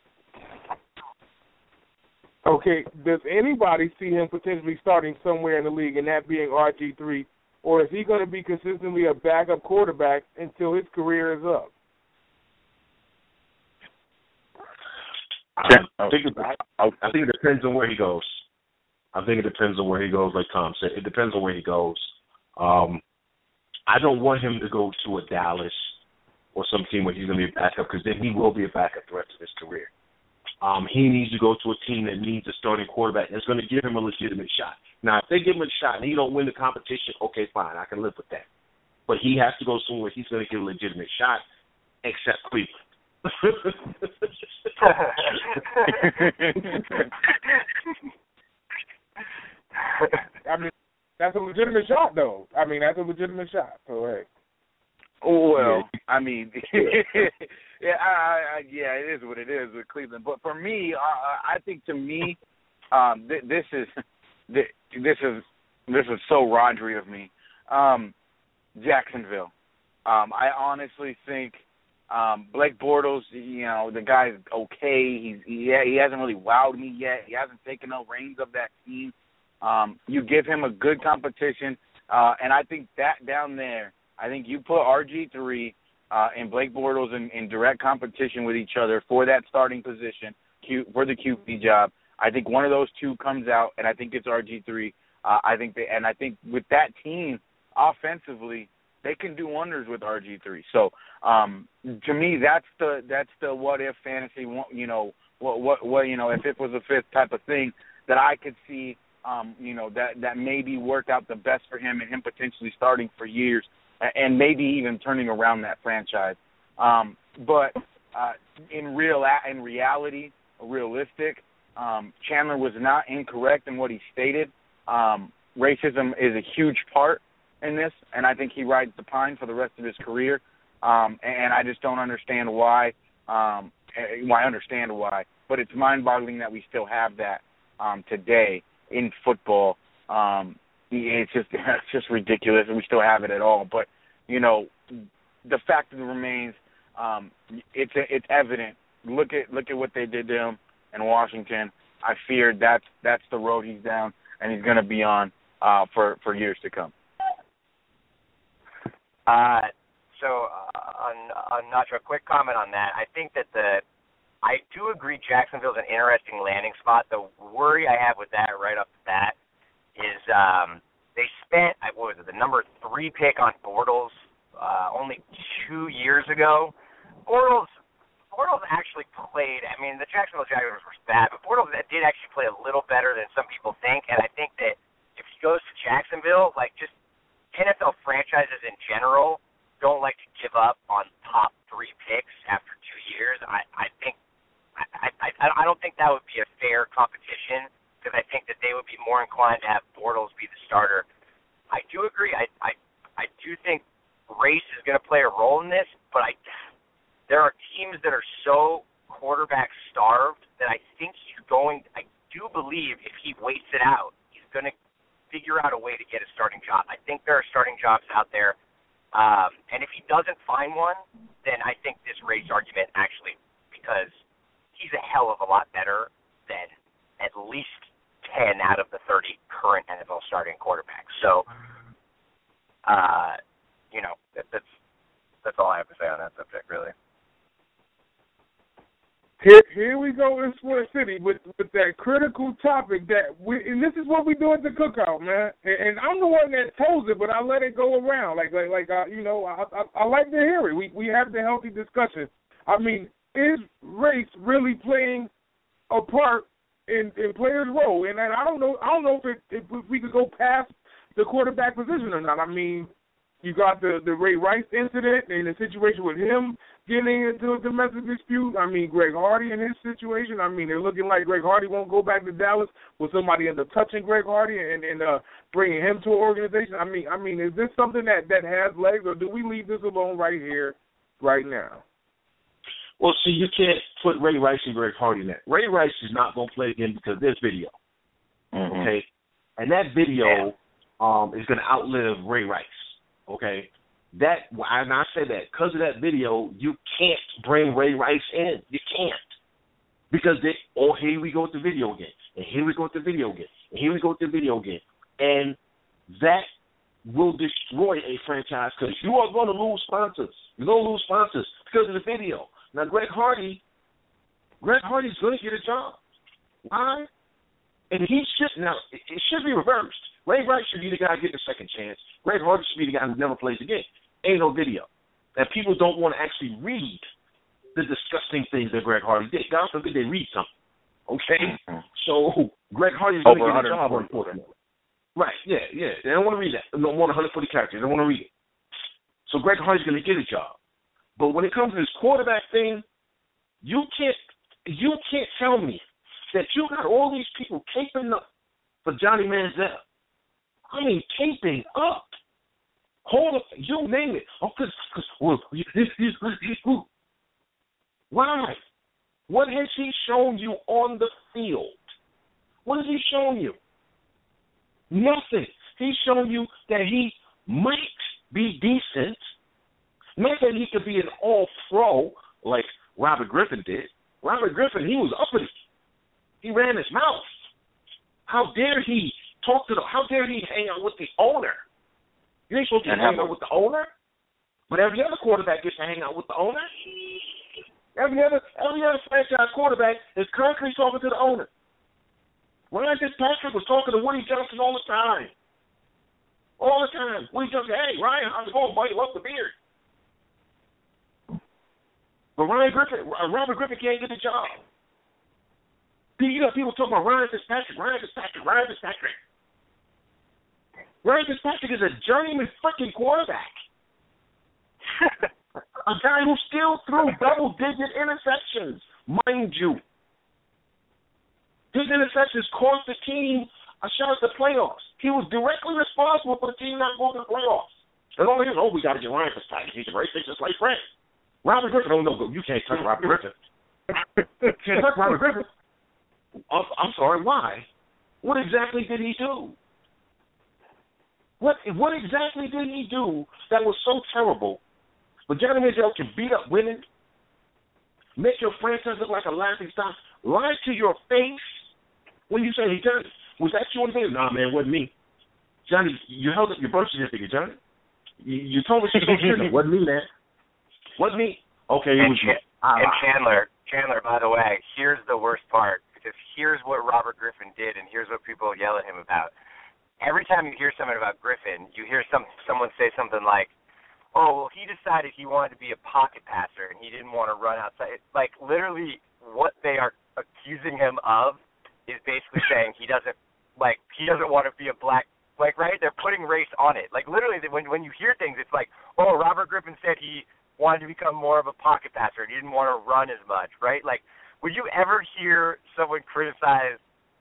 Okay, does anybody see him potentially starting somewhere in the league and that being R G three, or is he going to be consistently a backup quarterback until his career is up? I think, it, I think it depends on where he goes. I think it depends on where he goes, like Tom said. It depends on where he goes. Um, I don't want him to go to a Dallas or some team where he's going to be a backup, because then he will be a backup the rest of his career. Um, he needs to go to a team that needs a starting quarterback that's going to give him a legitimate shot. Now, if they give him a shot and he don't win the competition, okay, fine, I can live with that. But he has to go somewhere he's going to get a legitimate shot, except Cleveland. I mean, that's a legitimate shot, though. I mean, that's a legitimate shot. So, hey. Well, I mean, yeah, I, I, yeah, it is what it is with Cleveland. But for me, uh, I think to me, um, th- this is th- this is this is so Rodri of me. Um, Jacksonville. Um, I honestly think um, Blake Bortles. You know, the guy's okay. He's he, he hasn't really wowed me yet. He hasn't taken no reins of that team. Um, you give him a good competition, uh, and I think that down there. I think you put R G three uh, and Blake Bortles in, in direct competition with each other for that starting position, Q, for the Q B job. I think one of those two comes out, and I think it's R G three. Uh, I think they, and I think with that team offensively, they can do wonders with R G three. So um, to me, that's the that's the what if fantasy. You know what what what you know if it was a fifth type of thing that I could see. Um, you know that that maybe worked out the best for him and him potentially starting for years. And maybe even turning around that franchise. Um, but uh, in real, in reality, realistic, um, Chandler was not incorrect in what he stated. Um, racism is a huge part in this, and I think he rides the pine for the rest of his career. Um, and I just don't understand why. Um, well, I understand why, but it's mind-boggling that we still have that um, today in football. Um, It's just it's just ridiculous, and we still have it at all. But you know, the fact of the remains, um, it's it's evident. Look at look at what they did to him in Washington. I fear that's that's the road he's down, and he's going to be on uh, for for years to come. Uh, so, uh, on, on Nacho, a quick comment on that. I think that the I do agree Jacksonville's an interesting landing spot. The worry I have with that right off the bat is um, they spent, what was it, the number three pick on Bortles uh, only two years ago. Bortles Bortles actually played, I mean, the Jacksonville Jaguars were bad, but Bortles did actually play a little better than some people think, and I think that if he goes to Jacksonville, like just N F L franchises in general don't like to give up on top three picks after two years. I, I think, I, I, I don't think that would be a fair competition to because I think that they would be more inclined to have Bortles be the starter. I do agree. I I, I do think race is going to play a role in this, but I there are teams that are so quarterback starved that I think he's going. I do believe if he waits it out, he's going to figure out a way to get a starting job. I think there are starting jobs out there, um, and if he doesn't find one, then I think this race argument actually, because he's a hell of a lot better than at least ten out of the thirty current N F L starting quarterbacks. So, uh, you know, that, that's that's all I have to say on that subject, really. Here, here we go in Sports City with with that critical topic that we, and this is what we do at the cookout, man. And, and I'm the one that told it, but I let it go around. Like, like, like, uh, you know, I, I, I like to hear it. We we have the healthy discussion. I mean, is race really playing a part in, in players' role? And I don't know, I don't know if, it, if we could go past the quarterback position or not. I mean, you got the, the Ray Rice incident and the situation with him getting into a domestic dispute. I mean, Greg Hardy in his situation. I mean, they're looking like Greg Hardy won't go back to Dallas. Will somebody end up touching Greg Hardy and, and uh, bringing him to an organization? I mean, I mean, is this something that, that has legs, or do we leave this alone right here, right now? Well, see, you can't put Ray Rice and Greg Hardy in that. Ray Rice is not going to play again because there's video, mm-hmm. okay? And that video um, is going to outlive Ray Rice. Okay, that and I say that because of that video, you can't bring Ray Rice in. You can't, because they, oh, here we go with the video again, and here we go with the video again, and here we go with the video again, and that will destroy a franchise because you are going to lose sponsors. You're going to lose sponsors because of the video. Now, Greg Hardy, Greg Hardy's going to get a job. Why? And he should now. It, it should be reversed. Ray Rice should be the guy getting a second chance. Greg Hardy should be the guy who never plays again. Ain't no video. And people don't want to actually read the disgusting things that Greg Hardy did. God forbid they read something. Okay? Mm-hmm. So Greg Hardy's going to get a job, unfortunately. Right, yeah, yeah. They don't want to read that. They don't want one hundred forty characters. They don't want to read it. So Greg Hardy's going to get a job. But when it comes to this quarterback thing, you can't, you can't tell me that you got all these people caping up for Johnny Manziel. I mean, taping up. Hold up. You name it. Oh, cause, cause, well, why? What has he shown you on the field? What has he shown you? Nothing. He's shown you that he might be decent. Not that he could be an all-pro like Robert Griffin did. Robert Griffin, he was uppity. He ran his mouth. How dare he talk to the, how dare he hang out with the owner? You ain't supposed to hang out with the owner, but every other quarterback gets to hang out with the owner. Every other every other franchise quarterback is constantly talking to the owner. Ryan Fitzpatrick was talking to Woody Johnson all the time. All the time. Woody Johnson, hey, Ryan, how's it going, buddy? Love the beard. But Ryan Griffin, Robert Griffin can't get a job. You got people talking about Ryan Fitzpatrick, Ryan Fitzpatrick, Ryan Fitzpatrick. Ryan Fitzpatrick is a journeyman freaking quarterback. A guy who still threw double-digit interceptions, mind you. His interceptions cost the team a shot at the playoffs. He was directly responsible for the team not going to the playoffs. And all he was, oh, we got to get Ryan Fitzpatrick. He's a great just like Frank. Robert Griffin, oh, no, you can't touch Robert Griffin. You can't touch Robert Griffin. I'm sorry, why? What exactly did he do? What what exactly did he do that was so terrible? But Johnny Manziel can beat up women, make your franchise look like a laughing stock, lie to your face when you say, hey, Johnny, was that you on the video? Nah, man, it wasn't me. Johnny, you held up your birth certificate, Johnny. You, you told me it wasn't me, man. Wasn't me. Okay, it was me. And Chandler, Chandler, by the way, here's the worst part. Because here's what Robert Griffin did, and here's what people yell at him about. Every time you hear something about Griffin, you hear some someone say something like, oh, well, he decided he wanted to be a pocket passer, and he didn't want to run outside. Like, literally, what they are accusing him of is basically saying he doesn't, like, he doesn't want to be a black, like, right? They're putting race on it. Like, literally, when when you hear things, it's like, oh, Robert Griffin said he wanted to become more of a pocket passer, and he didn't want to run as much, right? Like, would you ever hear someone criticize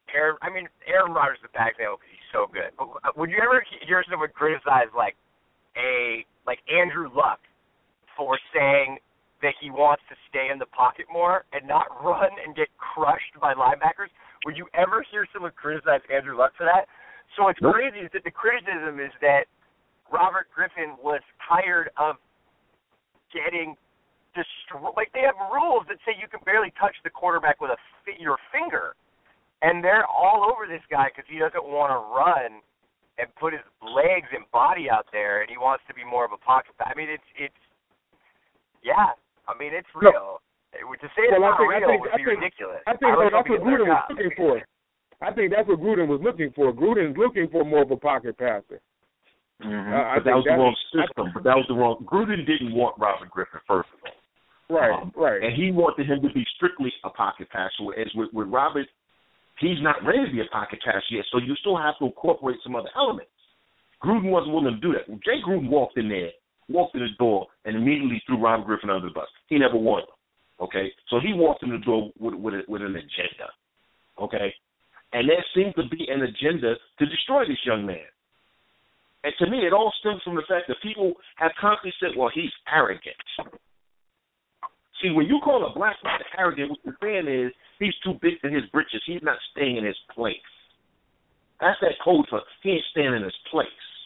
Aaron, I mean, Aaron Rodgers is the bad example because he's so good. But would you ever hear someone criticize like a like Andrew Luck for saying that he wants to stay in the pocket more and not run and get crushed by linebackers? Would you ever hear someone criticize Andrew Luck for that? So what's nope. crazy is that the criticism is that Robert Griffin was tired of getting destroyed. Like, they have rules that say you can barely touch the quarterback with a fi- your finger. And they're all over this guy because he doesn't want to run and put his legs and body out there, and he wants to be more of a pocket pass. I mean, it's, it's, yeah. I mean, it's real. No. To say it's well, not think, real think, would be think, ridiculous. I think I that's what Gruden was looking for. I think that's what Gruden was looking for. Gruden's looking for more of a pocket passer. Mm-hmm. Uh, but that was the wrong system. But that was the wrong. Gruden didn't want Robert Griffin, first of all. Right, um, right. And he wanted him to be strictly a pocket passer. As with, with Robert, he's not ready to be a pocket passer yet, so you still have to incorporate some other elements. Gruden wasn't willing to do that. Jay Gruden walked in there, walked in the door, and immediately threw Robert Griffin under the bus. He never won. Okay, so he walked in the door with with, a, with an agenda. Okay, and there seems to be an agenda to destroy this young man. And to me, it all stems from the fact that people have constantly said, well, he's arrogant. See, when you call a black man arrogant, what you're saying is he's too big for his britches. He's not staying in his place. That's that code for he ain't staying in his place.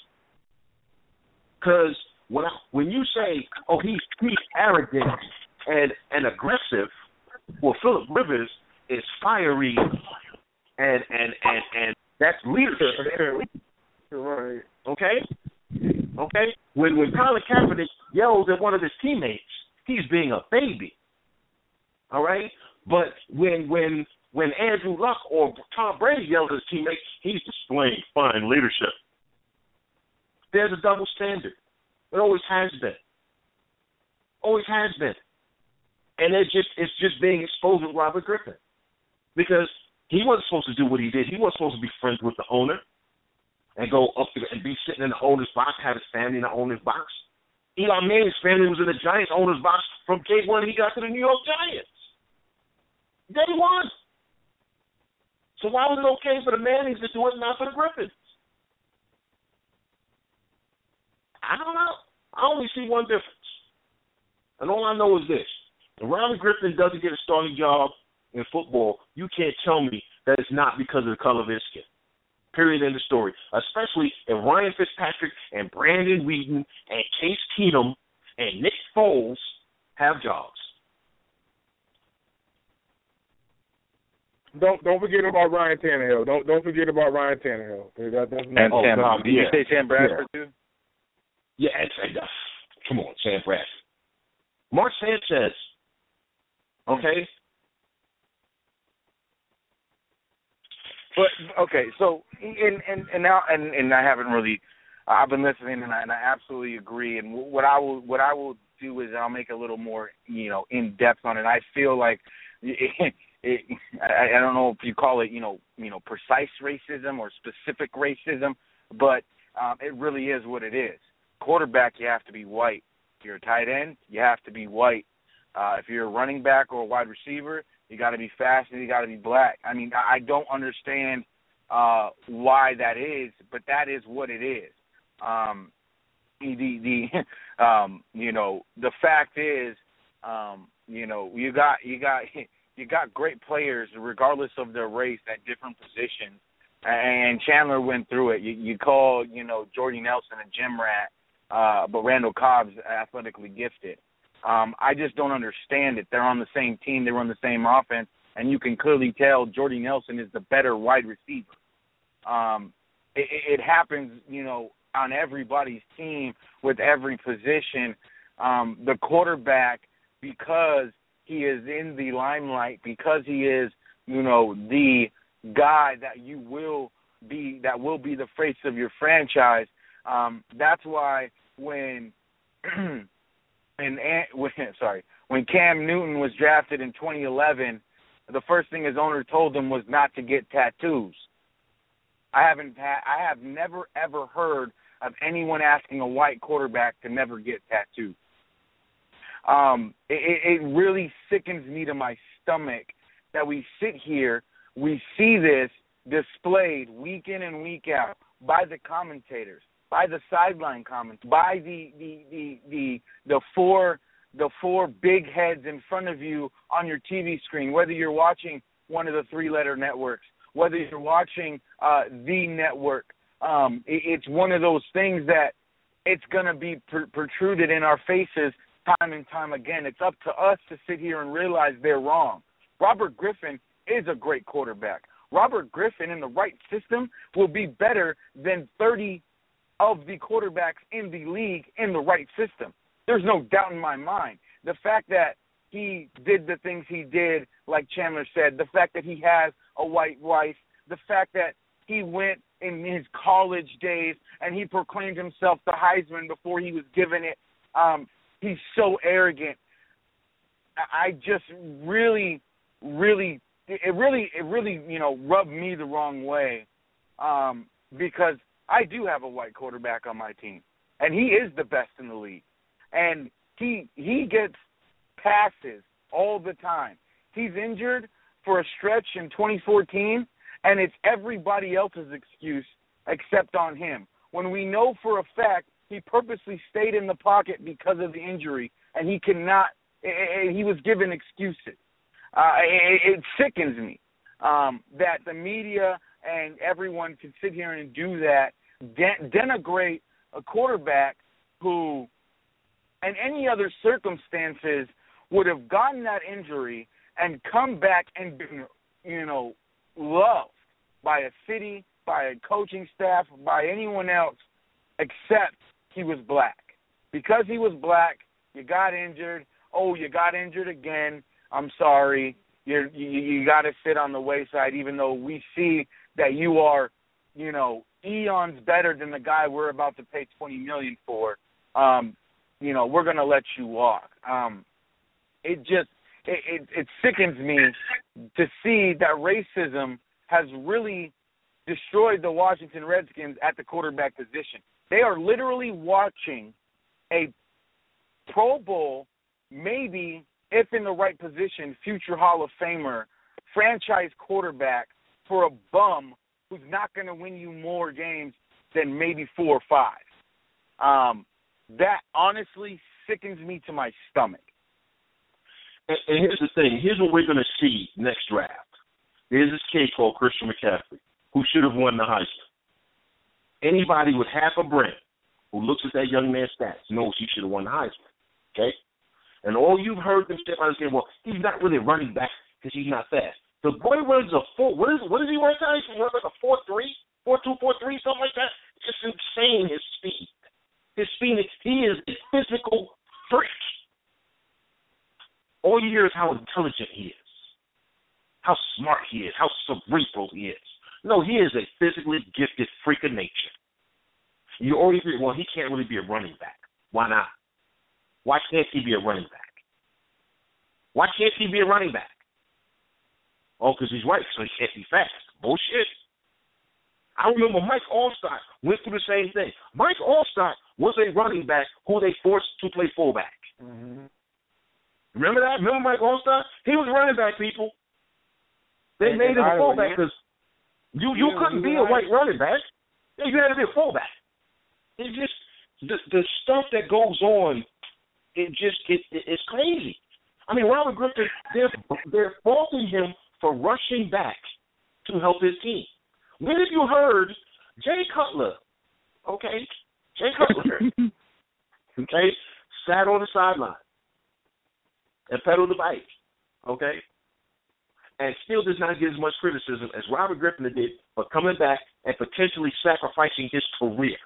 Because when, when you say, oh, he's, he's arrogant and, and aggressive, well, Phillip Rivers is fiery and, and, and, and that's leadership. Right. Okay? Okay? When when Colin Kaepernick yells at one of his teammates, he's being a baby. All right? But when when when Andrew Luck or Tom Brady yells at his teammates, he's displaying fine leadership. There's a double standard. It always has been. Always has been. And it just it's just being exposed with Robert Griffin. Because he wasn't supposed to do what he did. He wasn't supposed to be friends with the owner and go up to, and be sitting in the owner's box, have his family in the owner's box. Eli Manning's family was in the Giants owner's box from day one he got to the New York Giants. Day one. So why was it okay for the Mannings to do it, not for the Griffins? I don't know. I only see one difference. And all I know is this. If Robert Griffin doesn't get a starting job in football, you can't tell me that it's not because of the color of his skin. Period, end of story. Especially if Ryan Fitzpatrick and Brandon Weeden and Case Keenum and Nick Foles have jobs. Don't don't forget about Ryan Tannehill. Don't don't forget about Ryan Tannehill. That, that's and oh, Sam, God, did yeah. you say Sam Bradford yeah. too? Yeah, and, and, uh, come on, Sam Bradford. Mark Sanchez. Okay. But okay, so and and and now and, and I haven't really. I've been listening, and I, and I absolutely agree. And what I will what I will do is I'll make a little more, you know, in depth on it. I feel like it, it, I, I don't know if you call it, you know, you know, precise racism or specific racism, but um, it really is what it is. Quarterback, you have to be white. If you're a tight end, you have to be white. Uh, if you're a running back or a wide receiver, you got to be fast and you got to be black. I mean, I don't understand uh, why that is, but that is what it is. Um, the the um, you know the fact is, um, you know you got you got you got great players regardless of their race at different positions, and Chandler went through it. You, you call you know Jordy Nelson a gym rat, uh, but Randall Cobb's athletically gifted. Um, I just don't understand it. They're on the same team. They run the same offense, and you can clearly tell Jordy Nelson is the better wide receiver. Um, it, it happens, you know, on everybody's team with every position. Um, the quarterback, because he is in the limelight, because he is, you know, the guy that you will be, that will be the face of your franchise. Um, that's why when. And when, sorry, when Cam Newton was drafted in twenty eleven, the first thing his owner told him was not to get tattoos. I haven't, ha- I have never ever heard of anyone asking a white quarterback to never get tattoos. Um, it, it really sickens me to my stomach that we sit here, we see this, displayed week in and week out by the commentators, by the sideline comments, by the the the the, the four the four big heads in front of you on your T V screen, whether you're watching one of the three-letter networks, whether you're watching uh, the network. Um, it, it's one of those things that it's going to be pr- protruded in our faces time and time again. It's up to us to sit here and realize they're wrong. Robert Griffin is a great quarterback. Robert Griffin in the right system will be better than thirty of the quarterbacks in the league in the right system. There's no doubt in my mind. The fact that he did the things he did, like Chandler said, the fact that he has a white wife, the fact that he went in his college days and he proclaimed himself the Heisman before he was given it. Um, he's so arrogant. I just really, really, it really, it really, you know, rubbed me the wrong way um, because I do have a white quarterback on my team, and he is the best in the league, and he he gets passes all the time. He's injured for a stretch in twenty fourteen, and it's everybody else's excuse except on him. When we know for a fact he purposely stayed in the pocket because of the injury, and he cannot, he was given excuses. Uh, it, it sickens me um, that the media and everyone can sit here and do that, de- denigrate a quarterback who, in any other circumstances, would have gotten that injury and come back and been, you know, loved by a city, by a coaching staff, by anyone else, except he was black. Because he was black, you got injured. Oh, you got injured again. I'm sorry. You're, you you got to sit on the wayside, even though we see that you are, you know, eons better than the guy we're about to pay twenty million dollars for. Um, you know, we're going to let you walk. Um, it just it, it, it sickens me to see that racism has really destroyed the Washington Redskins at the quarterback position. They are literally watching a Pro Bowl, maybe if in the right position, future Hall of Famer, franchise quarterback for a bum who's not going to win you more games than maybe four or five. Um, that honestly sickens me to my stomach. And, and here's the thing. Here's what we're going to see next draft. There's this kid called Christian McCaffrey who should have won the Heisman. Anybody with half a brain who looks at that young man's stats knows he should have won the Heisman, okay? And all you've heard them say, saying, well, he's not really a running back because he's not fast. The boy runs a four. What is what does he run? He runs like a four three, four two, four three, something like that. It's just insane, his speed. His speed, he is a physical freak. All you hear is how intelligent he is, how smart he is, how cerebral he is. No, he is a physically gifted freak of nature. You already think, well, he can't really be a running back. Why not? Why can't he be a running back? Why can't he be a running back? Oh, because he's white, so he can't be fast. Bullshit. I remember Mike Allstott went through the same thing. Mike Allstott was a running back who they forced to play fullback. Mm-hmm. Remember that? Remember Mike Allstott? He was running back, people. They and made him a fullback because you, you yeah, couldn't be a white running back. Yeah, you had to be a fullback. It's just the, the stuff that goes on, it just it, it, it's crazy. I mean, Robert Griffin, they're, they're faulting him for rushing back to help his team. When have you heard Jay Cutler, okay, Jay Cutler, okay, sat on the sideline and pedaled the bike, okay, and still does not get as much criticism as Robert Griffin did for coming back and potentially sacrificing his career?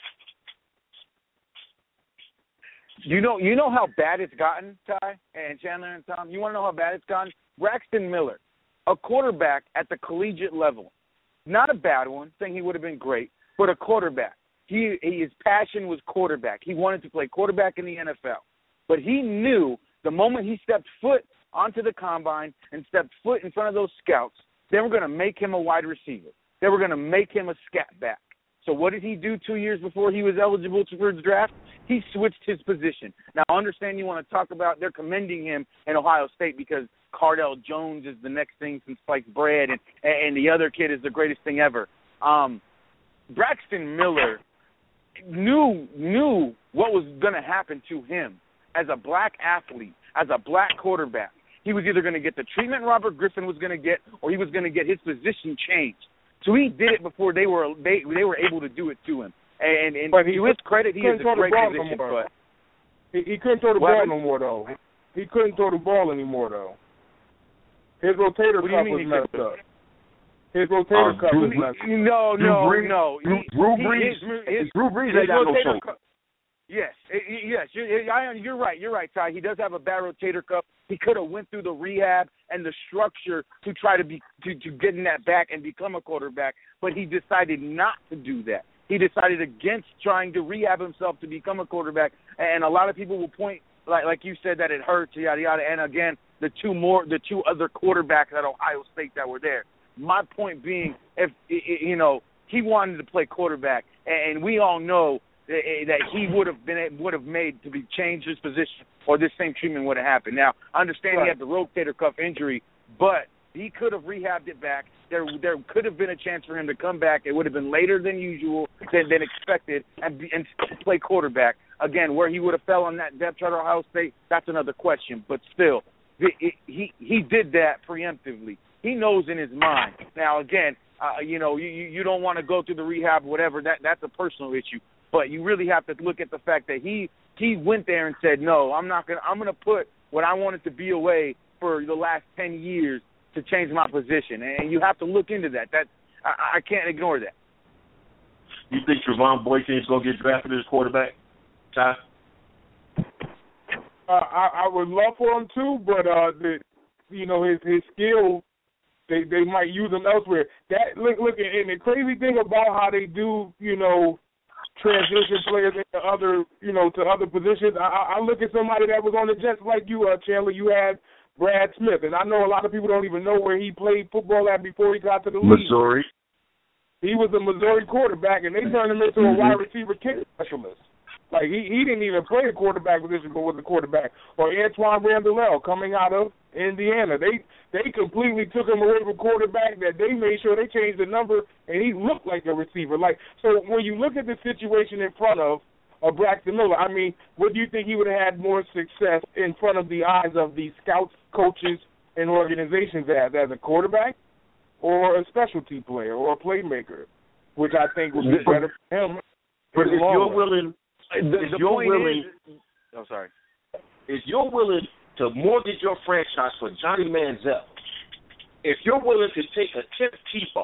You know, you know how bad it's gotten, Ty and Chandler and Tom. You want to know how bad it's gotten? Braxton Miller, a quarterback at the collegiate level, not a bad one, saying he would have been great, but a quarterback. He, he his passion was quarterback. He wanted to play quarterback in the N F L, but he knew the moment he stepped foot onto the combine and stepped foot in front of those scouts, they were going to make him a wide receiver. They were going to make him a scat back. So what did he do two years before he was eligible for his draft? He switched his position. Now, I understand you want to talk about they're commending him in Ohio State because Cardell Jones is the next thing since sliced bread, and and the other kid is the greatest thing ever. Um, Braxton Miller knew knew what was going to happen to him as a black athlete, as a black quarterback. He was either going to get the treatment Robert Griffin was going to get, or he was going to get his position changed. So he did it before they were they they were able to do it to him. And, and but he, to his credit, he is a great position. No but he, he couldn't throw the well, ball no more, though. He couldn't throw the ball anymore, though. His rotator cuff was messed up. His rotator uh, cuff was messed up. No, no, Drew no. Drew, Drew Brees. His, his, Drew Brees ain't got no choke. Cuff, yes, yes, you're, you're right. You're right, Ty. He does have a bad rotator cuff. He could have went through the rehab and the structure to try to be to, to get in that back and become a quarterback, but he decided not to do that. He decided against trying to rehab himself to become a quarterback. And a lot of people will point, like like you said, that it hurts, yada yada. And again, the two more, the two other quarterbacks at Ohio State that were there. My point being, if you know, he wanted to play quarterback, and we all know that he would have been would have made to be changed his position, or this same treatment would have happened. Now, I understand right. He had the rotator cuff injury, but he could have rehabbed it back. There, there could have been a chance for him to come back. It would have been later than usual, than, than expected, and, be, and play quarterback again. Where he would have fell on that depth chart at Ohio State, that's another question. But still, he he, he did that preemptively. He knows in his mind. Now, again, uh, you know, you you don't want to go through the rehab, whatever. That that's a personal issue. But you really have to look at the fact that he he went there and said, no, I'm not gonna I'm gonna put what I wanted to be away for the last ten years to change my position, and you have to look into that. That I, I can't ignore that. You think Trevon Boykin is gonna get drafted as quarterback, Ty? Uh, I, I would love for him to, but uh, the you know his his skill. They they might use him elsewhere. That look look and the crazy thing about how they do, you know, transition players into other, you know, to other positions. I, I look at somebody that was on the Jets like you, uh, Chandler. You had Brad Smith, and I know a lot of people don't even know where he played football at before he got to the league. Missouri. He was a Missouri quarterback, and they turned him into a wide receiver kick specialist. Like, he, he didn't even play the quarterback position, but was a quarterback. Or Antoine Randall coming out of Indiana. They they completely took him away from quarterback that they made sure they changed the number, and he looked like a receiver. Like, so when you look at the situation in front of, of Braxton Miller, I mean, what do you think he would have had more success in front of the eyes of the scouts, coaches, and organizations as, as a quarterback or a specialty player or a playmaker, which I think would be better for him. But if you're willing... The, if the you're point willing, is, oh sorry, if you're willing to mortgage your franchise for Johnny Manziel, if you're willing to take a Tim Tebow,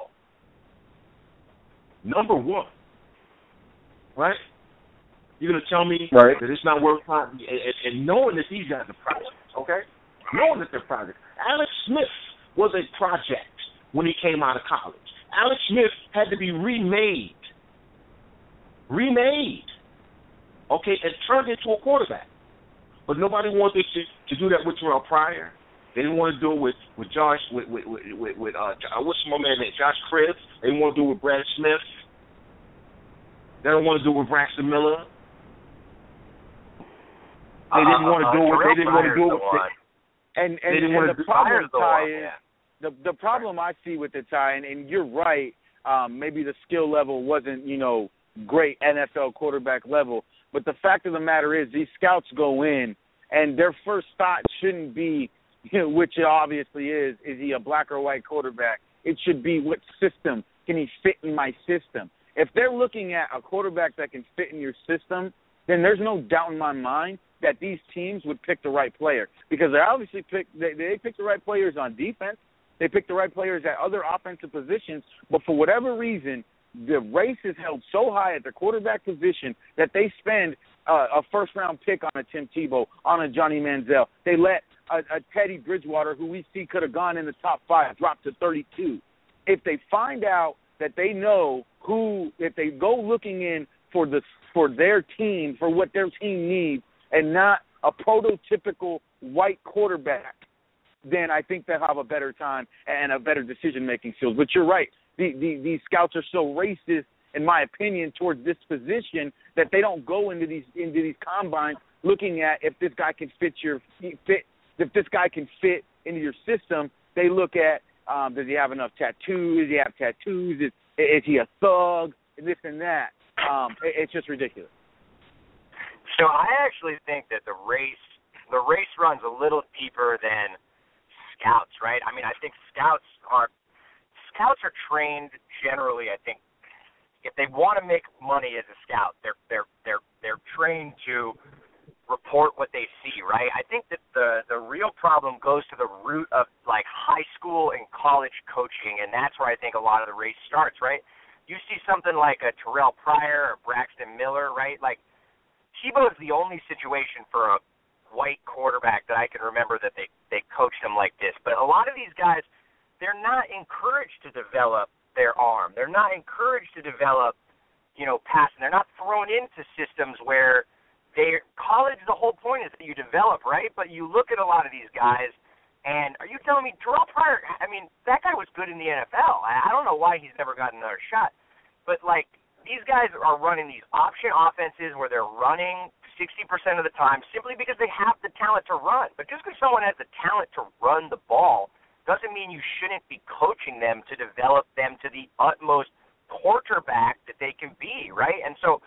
number one, right? You're gonna tell me right. that it's not worth time, and, and knowing that these guys are projects, okay? Knowing that they're projects. Alex Smith was a project when he came out of college. Alex Smith had to be remade, remade. Okay, and turned into a quarterback. But nobody wanted to, to do that with Terrell Pryor. They didn't want to do it with, with Josh, with, with, with, with uh, what's my man name, Josh Cribbs. They didn't want to do it with Brad Smith. They don't want to do it with Braxton Miller. They didn't want to do it. They didn't want to do it with. They, and and, they didn't and want the to problem, the Ty, one, is yeah. the the problem I see with it, Ty, and, and you're right. Um, maybe the skill level wasn't, you know, great N F L quarterback level. But the fact of the matter is, these scouts go in, and their first thought shouldn't be, you know, which it obviously is, is he a black or white quarterback? It should be, what system can he fit in my system? If they're looking at a quarterback that can fit in your system, then there's no doubt in my mind that these teams would pick the right player, because they obviously pick they, they pick the right players on defense, they pick the right players at other offensive positions, but for whatever reason, the race is held so high at the quarterback position that they spend uh, a first-round pick on a Tim Tebow, on a Johnny Manziel. They let a, a Teddy Bridgewater, who we see could have gone in the top five, drop to thirty-two. If they find out that they know who, if they go looking in for the for their team, for what their team needs, and not a prototypical white quarterback, then I think they'll have a better time and a better decision-making skills. But you're right. The, the, these scouts are so racist, in my opinion, towards this position that they don't go into these into these combines looking at if this guy can fit your fit, if this guy can fit into your system, they look at, um, does he have enough tattoos? Does he have tattoos? Is, is he a thug? This and that. Um, it, it's just ridiculous. So I actually think that the race, the race runs a little deeper than scouts, right? I mean, I think scouts are, scouts are trained generally, I think, if they want to make money as a scout, they're they're they're they're trained to report what they see, right? I think that the the real problem goes to the root of like high school and college coaching, and that's where I think a lot of the race starts, right? You see something like a Terrell Pryor or Braxton Miller, right? Like Tebow is the only situation for a white quarterback that I can remember that they they coached him like this. But a lot of these guys, they're not encouraged to develop their arm. They're not encouraged to develop, you know, passing. They're not thrown into systems where they college. The whole point is that you develop, right? But you look at a lot of these guys, and are you telling me Terrell Pryor? I mean, that guy was good in the N F L. I don't know why he's never gotten another shot. But like these guys are running these option offenses where they're running sixty percent of the time simply because they have the talent to run. But just because someone has the talent to run the ball doesn't mean you shouldn't be coaching them to develop them to the utmost quarterback that they can be, right? And so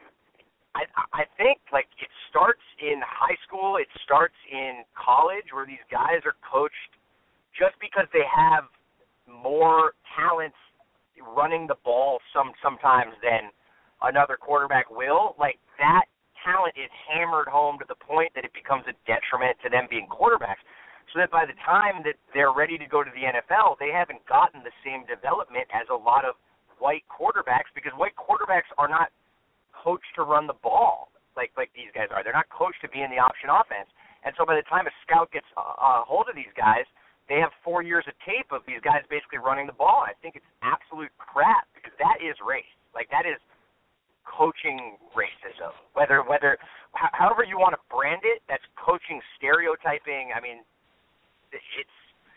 I I think, like, it starts in high school, it starts in college where these guys are coached just because they have more talents running the ball some sometimes than another quarterback will. Like, that talent is hammered home to the point that it becomes a detriment to them being quarterbacks. So that by the time that they're ready to go to the N F L, they haven't gotten the same development as a lot of white quarterbacks, because white quarterbacks are not coached to run the ball like like these guys are. They're not coached to be in the option offense. And so by the time a scout gets a, a hold of these guys, they have four years of tape of these guys basically running the ball. I think it's absolute crap, because that is race. Like, that is coaching racism. Whether, whether however you want to brand it, that's coaching stereotyping. I mean, It's,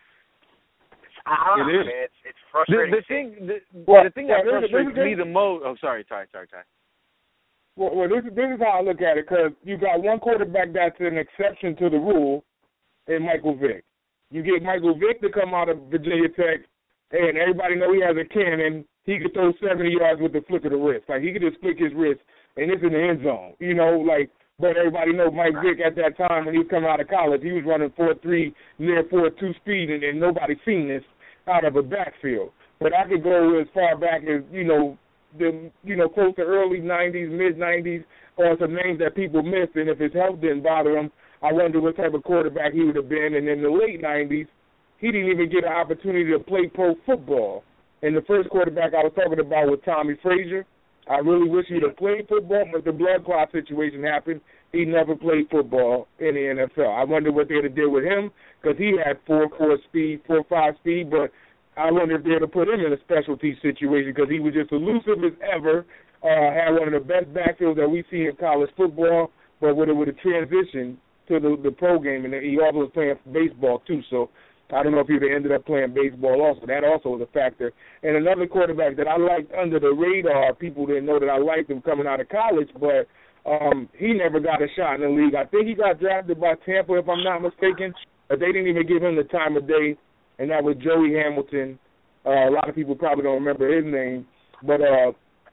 it's I don't know. It is. I mean, it's, it's frustrating. The, the thing, the, well, the thing that well, frustrates this, this, me the most. Oh, sorry, sorry, sorry, sorry. Well, well this, is, this is how I look at it, because you got one quarterback that's an exception to the rule, in Michael Vick. You get Michael Vick to come out of Virginia Tech, and everybody know he has a cannon. He could throw seventy yards with the flick of the wrist. Like, he could just flick his wrist, and it's in the end zone. You know, like. But everybody knows Mike Vick at that time when he was coming out of college, he was running four three, near four two speed, and, and nobody seen this out of a backfield. But I could go as far back as, you know, the you know, close to early nineties, mid nineties, or some names that people missed, and if his health didn't bother him, I wonder what type of quarterback he would have been. And in the late nineties, he didn't even get an opportunity to play pro football. And the first quarterback I was talking about was Tommy Frazier. I really wish he'd have played football, but the blood clot situation happened. He never played football in the N F L. I wonder what they'd have did with him, because he had four four speed, four five speed, but I wonder if they'd have put him in a specialty situation, because he was just elusive as ever, uh, had one of the best backfields that we see in college football, but would have, would have transitioned to the, the pro game, and he also was playing baseball too, so I don't know if he would have ended up playing baseball also. That also was a factor. And another quarterback that I liked under the radar, people didn't know that I liked him coming out of college, but um, he never got a shot in the league. I think he got drafted by Tampa, if I'm not mistaken, but they didn't even give him the time of day, and that was Joey Hamilton. Uh, a lot of people probably don't remember his name, but uh,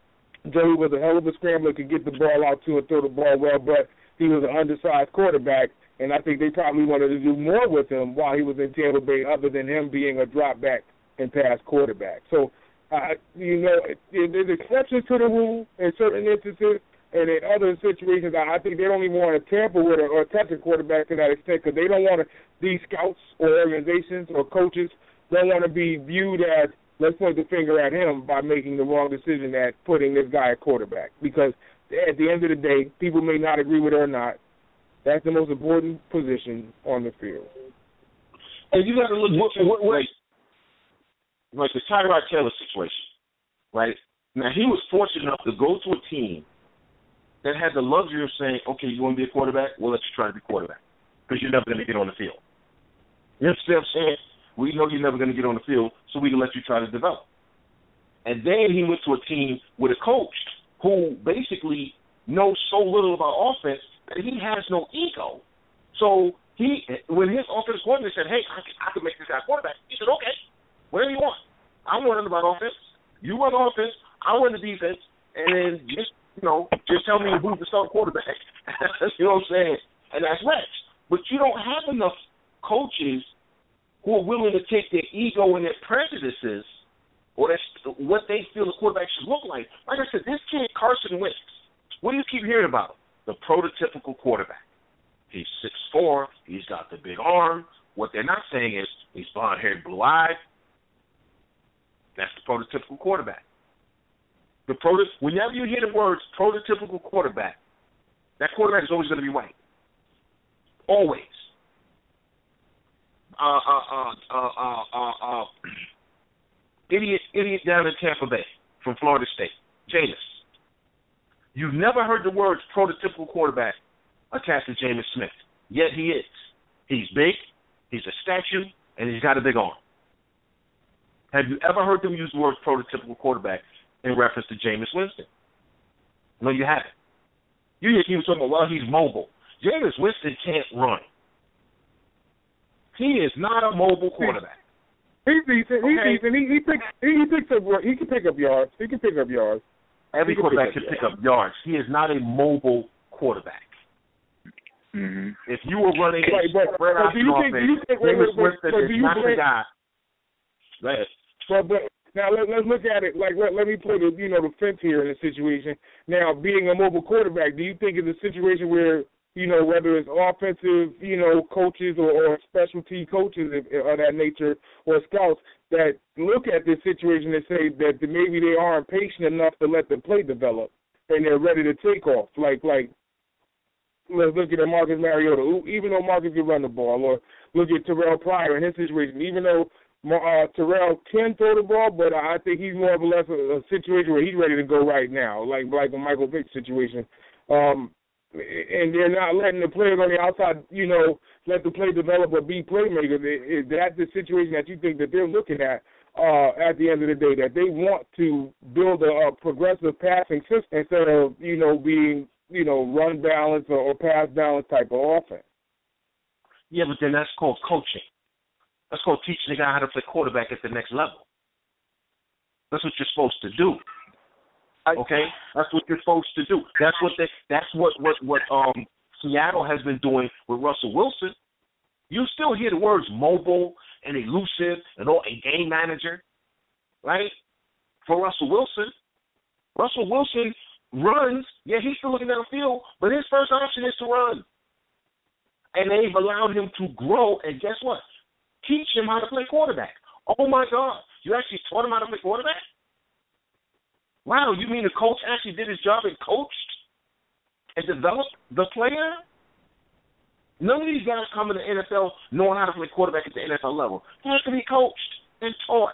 Joey was a hell of a scrambler, could get the ball out to and throw the ball well, but he was an undersized quarterback. And I think they probably wanted to do more with him while he was in Tampa Bay, other than him being a drop back and pass quarterback. So, uh, you know, it, it, there's exceptions to the rule in certain instances, and in other situations, I, I think they don't even want to tamper with or, or touch a quarterback to that extent, because they don't want to, these scouts or organizations or coaches don't want to be viewed as, let's point the finger at him by making the wrong decision at putting this guy at quarterback. Because at the end of the day, people may not agree with it or not, that's the most important position on the field. And you got to look at what, what, like, like the Tyrod Taylor situation, right? Now, he was fortunate enough to go to a team that had the luxury of saying, okay, you want to be a quarterback? We'll let you try to be a quarterback, because you're never going to get on the field. You understand what I'm saying? We know you're never going to get on the field, so we can let you try to develop. And then he went to a team with a coach who basically knows so little about offense that he has no ego. So He, when his offensive coordinator said, hey, I can, I can make this guy quarterback, he said, okay, whatever you want. I'm running about offense. You run offense, I run the defense, and then just, you know, just tell me who's the starting quarterback. You know what I'm saying? And that's Rex. But you don't have enough coaches who are willing to take their ego and their prejudices or that's what they feel the quarterback should look like. Like I said, this kid, Carson Wentz, what do you keep hearing about? The prototypical quarterback. He's six foot four. He's got the big arm. What they're not saying is he's blonde-haired, blue-eyed. That's the prototypical quarterback. The proto- Whenever you hear the words prototypical quarterback, that quarterback is always going to be white. Always. Uh, uh, uh, uh, uh, uh, uh, idiot, idiot down in Tampa Bay from Florida State, Jameis. You've never heard the words prototypical quarterback attached to Jameis Smith. Yet he is. He's big, he's a statue, and he's got a big arm. Have you ever heard them use the word prototypical quarterback in reference to Jameis Winston? No, you haven't. You hear people talking about, well, he's mobile. Jameis Winston can't run. He is not a mobile quarterback. He's decent. He's okay. decent. He, he picks. He, he picks up. He can pick up yards. He can pick up yards. Every can quarterback pick can pick up yards. He is not a mobile quarterback. Mm-hmm. If you were running a right, but, spread but out do you think, offense, do you think, wait, Jameis wait, Winston but is do you not think, the guy. Go ahead. But, but now let, let's look at it. Like let, let me play the you know the fence here in the situation. Now, being a mobile quarterback, do you think it's a situation where you know whether it's offensive you know coaches or, or specialty coaches of, of that nature or scouts that look at this situation and say that maybe they aren't patient enough to let the play develop and they're ready to take off. Like like let's look at Marcus Mariota. Even though Marcus can run the ball, or look at Terrell Pryor in his situation. Even though Uh, Terrell can throw the ball, but I think he's more or less a, a situation where he's ready to go right now, like like a Michael Vick situation. Um, and they're not letting the players on the outside, you know, let the play develop or be playmakers. Is that the situation that you think that they're looking at uh, at the end of the day, that they want to build a, a progressive passing system instead of, you know, being, you know, run balance or, or pass balance type of offense? Yeah, but then that's called coaching. Let's go teach the guy how to play quarterback at the next level. That's what you're supposed to do. Okay? That's what you're supposed to do. That's what they, that's what, what, what um Seattle has been doing with Russell Wilson. You still hear the words mobile and elusive and all, a game manager, right? For Russell Wilson. Russell Wilson runs, yeah, he's still looking downfield, but his first option is to run. And they've allowed him to grow, and guess what? Teach him how to play quarterback. Oh, my God. You actually taught him how to play quarterback? Wow, you mean the coach actually did his job and coached and developed the player? None of these guys come in the N F L knowing how to play quarterback at the N F L level. He has to be coached and taught.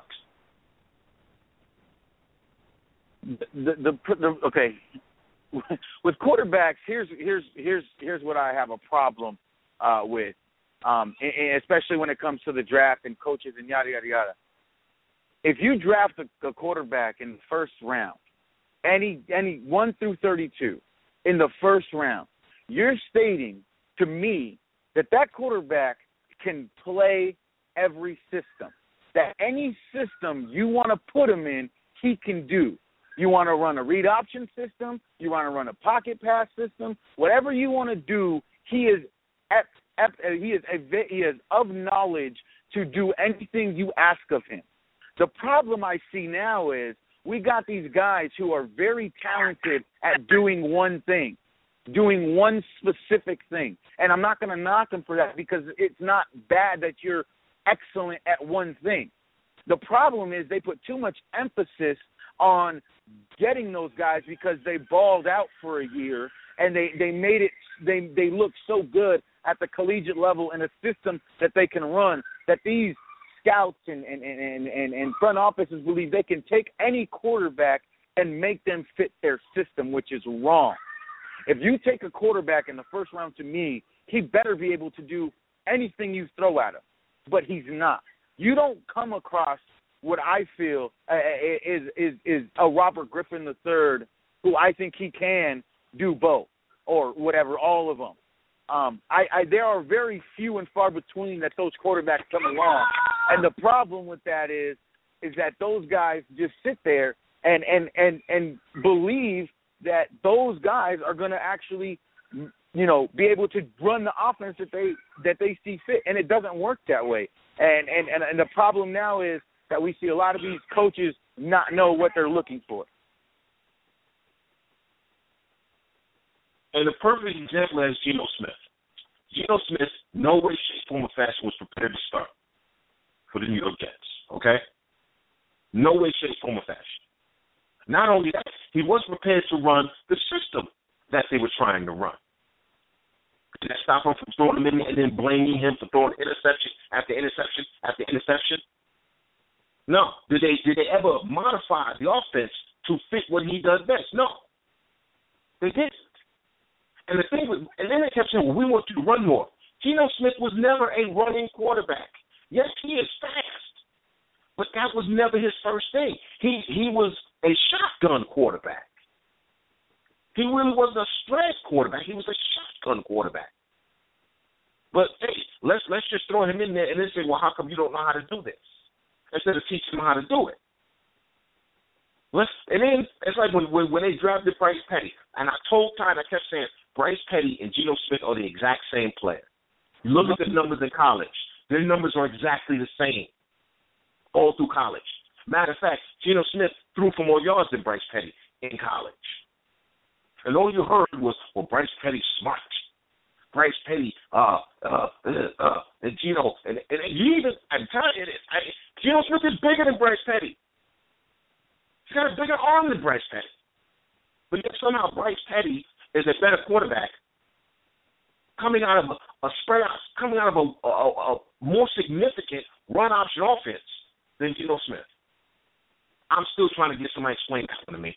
The, the, the, okay, with quarterbacks, here's here's here's here's what I have a problem uh, with. Um, and especially when it comes to the draft and coaches and yada, yada, yada. If you draft a, a quarterback in the first round, any any one through thirty-two, in the first round, you're stating to me that that quarterback can play every system, that any system you want to put him in, he can do. You want to run a read option system, you want to run a pocket pass system, whatever you want to do, he is at He is a, he is of knowledge to do anything you ask of him. The problem I see now is we got these guys who are very talented at doing one thing, doing one specific thing. And I'm not going to knock them for that because it's not bad that you're excellent at one thing. The problem is they put too much emphasis on getting those guys because they balled out for a year and they, they made it they they look so good at the collegiate level in a system that they can run, that these scouts and, and, and, and, and front offices believe they can take any quarterback and make them fit their system, which is wrong. If you take a quarterback in the first round, to me, he better be able to do anything you throw at him, but he's not. You don't come across what I feel uh, is, is, is a Robert Griffin the third, who I think he can do both or whatever, all of them. Um, I, I there are very few and far between that those quarterbacks come along, and the problem with that is is that those guys just sit there and and and and believe that those guys are going to actually, you know, be able to run the offense that they that they see fit, and it doesn't work that way. And and and, and the problem now is that we see a lot of these coaches not know what they're looking for. And the perfect example is Geno Smith. Geno Smith, no way, shape, form, or fashion was prepared to start for the New York Jets, okay? No way, shape, form, or fashion. Not only that, he wasn't prepared to run the system that they were trying to run. Did that stop him from throwing him in and then blaming him for throwing interception after interception after interception? No. Did they did they ever modify the offense to fit what he does best? No. They didn't. And the thing was, and then they kept saying, well, we want you to run more. Geno Smith was never a running quarterback. Yes, he is fast, but that was never his first thing. He he was a shotgun quarterback. He really wasn't a spread quarterback. He was a shotgun quarterback. But hey, let's let's just throw him in there and then say, well, how come you don't know how to do this? Instead of teaching him how to do it. Let's, and then it's like when, when when they drafted Bryce Petty, and I told Todd, I kept saying, Bryce Petty and Geno Smith are the exact same player. You look at the numbers in college; their numbers are exactly the same all through college. Matter of fact, Geno Smith threw for more yards than Bryce Petty in college. And all you heard was, well, Bryce Petty's smart. Bryce Petty, uh, uh, uh, uh and Geno, and, and you even, I'm telling you, I, Geno Smith is bigger than Bryce Petty. He's got a bigger arm than Bryce Petty. But yet somehow Bryce Petty is a better quarterback coming out of a, a spread out, coming out of a, a, a more significant run option offense than Geno Smith. I'm still trying to get somebody to explain that to me.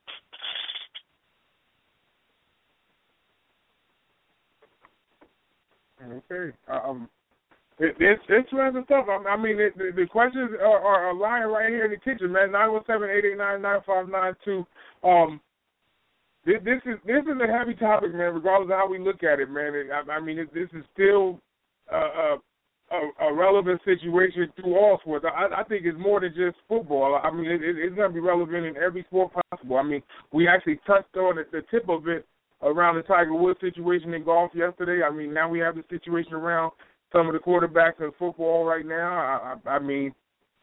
Okay. Um, it, it's interesting stuff. I, I mean, it, the, the questions are, are, are lying right here in the kitchen, man. nine one seven, eight eight nine, nine five nine two. Um, this, this is this is a heavy topic, man, regardless of how we look at it, man. It, I, I mean, it, this is still uh, a, a relevant situation through all sports. I, I think it's more than just football. I mean, it, it, it's going to be relevant in every sport possible. I mean, we actually touched on it, the tip of it around the Tiger Woods situation in golf yesterday. I mean, now we have the situation around some of the quarterbacks in football right now. I, I, I mean,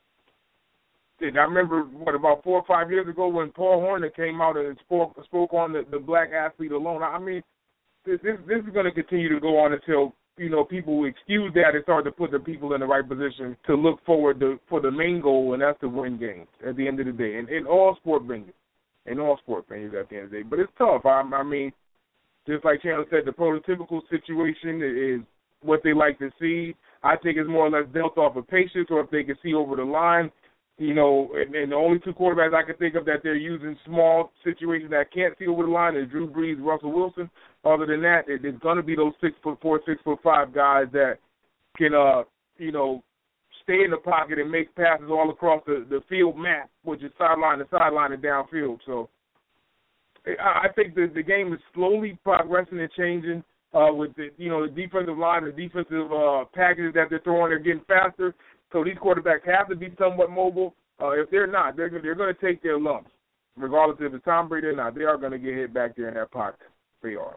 I remember, what, about four or five years ago when Paul Horner came out and spoke, spoke on the, the black athlete alone. I mean, this, this, this is going to continue to go on until, you know, people excuse that and start to put the people in the right position to look forward to for the main goal, and that's to win games at the end of the day. And in all sport venues, in all sport venues at the end of the day. But it's tough. I, I mean, just like Chandler said, the prototypical situation is what they like to see. I think it's more or less dealt off of patience, or if they can see over the line. You know, and, and the only two quarterbacks I can think of that they're using small situations that can't see over the line is Drew Brees, Russell Wilson. Other than that, it, it's going to be those six foot four, six foot five guys that can, uh, you know, stay in the pocket and make passes all across the, the field map, which is sideline to sideline and downfield. So I, I think the the game is slowly progressing and changing uh, with the, you know, the defensive line, the defensive uh, packages that they're throwing. They're getting faster. So these quarterbacks have to be somewhat mobile. Uh, if they're not, they're they're going to take their lumps, regardless if it's Tom Brady or not. They are going to get hit back there in that pocket. They are.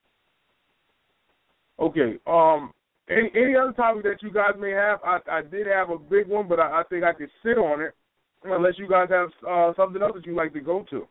Okay. Um. Any any other topic that you guys may have? I, I did have a big one, but I, I think I could sit on it unless you guys have uh, something else that you'd like to go to.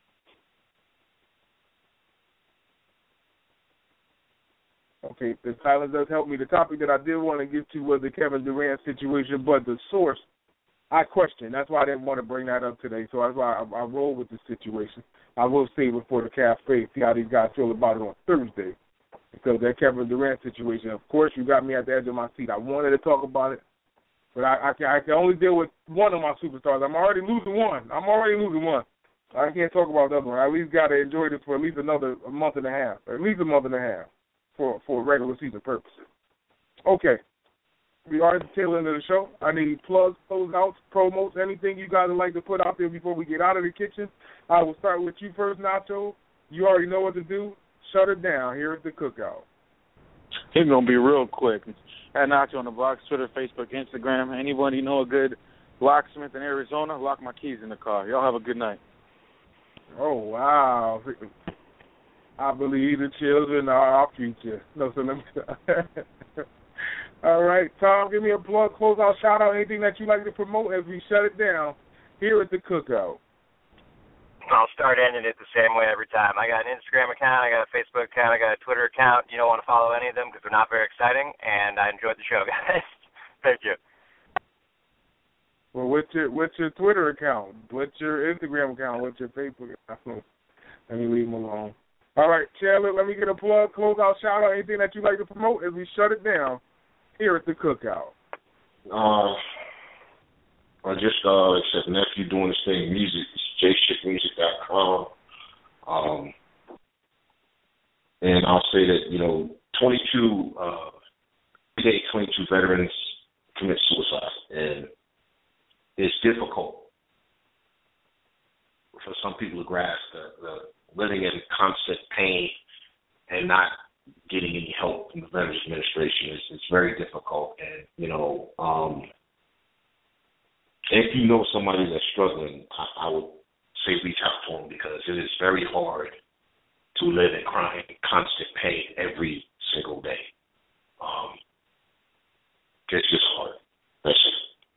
Okay, the silence does help me. The topic that I did want to get to was the Kevin Durant situation, but the source I question. That's why I didn't want to bring that up today. So that's why I, I roll with the situation. I will save it for the cafe, see how these guys feel about it on Thursday. Because that Kevin Durant situation, of course, you got me at the edge of my seat. I wanted to talk about it, but I, I, can, I can only deal with one of my superstars. I'm already losing one. I'm already losing one. I can't talk about the other one. I at least got to enjoy this for at least another a month and a half, at least a month and a half. For, for regular season purposes. Okay. We are at the tail end of the show. I need plugs, closeouts, promos, anything you guys would like to put out there before we get out of the kitchen. I will start with you first, Nacho. You already know what to do. Shut it down. Here is the cookout. It's going to be real quick. At Nacho on the Blocks, Twitter, Facebook, Instagram. Anybody know a good locksmith in Arizona? Lock my keys in the car. Y'all have a good night. Oh, wow. I believe the children are our future. No, so let me... All right, Tom, give me a plug, close out, shout out, anything that you like to promote as we shut it down here at the Cookout. I'll start ending it the same way every time. I got an Instagram account, I got a Facebook account, I got a Twitter account. You don't want to follow any of them because they're not very exciting, and I enjoyed the show, guys. Thank you. Well, what's your what's your Twitter account? What's your Instagram account? What's your Facebook account? Let me leave them alone. All right, Charlotte, let me get a plug, close out, shout out, anything that you like to promote as we shut it down here at the Cookout. Uh, I just uh, it's a nephew doing this thing, music. It's j shit music dot com. Um, and I'll say that, you know, twenty-two, uh, today twenty-two veterans commit suicide. And it's difficult for some people to grasp the, the living in constant pain and not getting any help from the Veterans Administration is it's very difficult. And, you know, um, if you know somebody that's struggling, I, I would say reach out to them because it is very hard to live in crying, constant pain every single day. Um, it's just hard. That's it.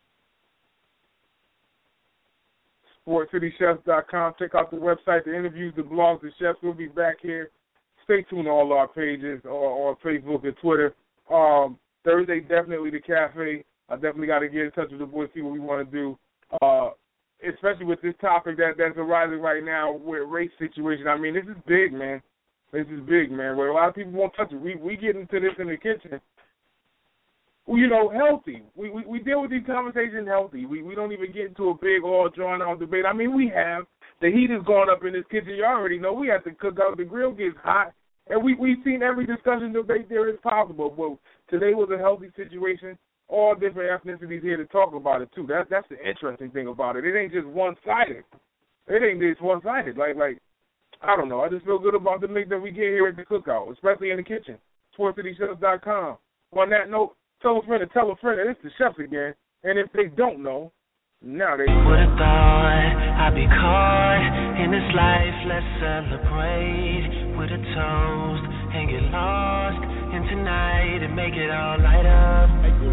Sports City Chefs dot com. Check out the website, the interviews, the blogs, the chefs. We'll be back here. Stay tuned to all our pages or on Facebook and Twitter. Um, Thursday, definitely the cafe. I definitely got to get in touch with the boys, see what we want to do, uh, especially with this topic that, that's arising right now with race situation. I mean, this is big, man. This is big, man. Where a lot of people won't touch it. We we get into this in the kitchen. You know, healthy. We, we we deal with these conversations healthy. We we don't even get into a big, all drawn out debate. I mean, we have. The heat has gone up in this kitchen. You already know we have to cook out. The grill gets hot. And we, we've seen every discussion debate there is possible. But today was a healthy situation. All different ethnicities here to talk about it, too. That's, that's the interesting thing about it. It ain't just one-sided. It ain't just one-sided. Like, like I don't know. I just feel good about the mix that we get here at the Cookout, especially in the kitchen. Sports City Chefs dot com. On that note, tell a friend to tell a friend that it's the chefs again. And if they don't know, now they would have thought I'd be caught in this life. Let's celebrate with a toast and get lost in tonight and make it all light up.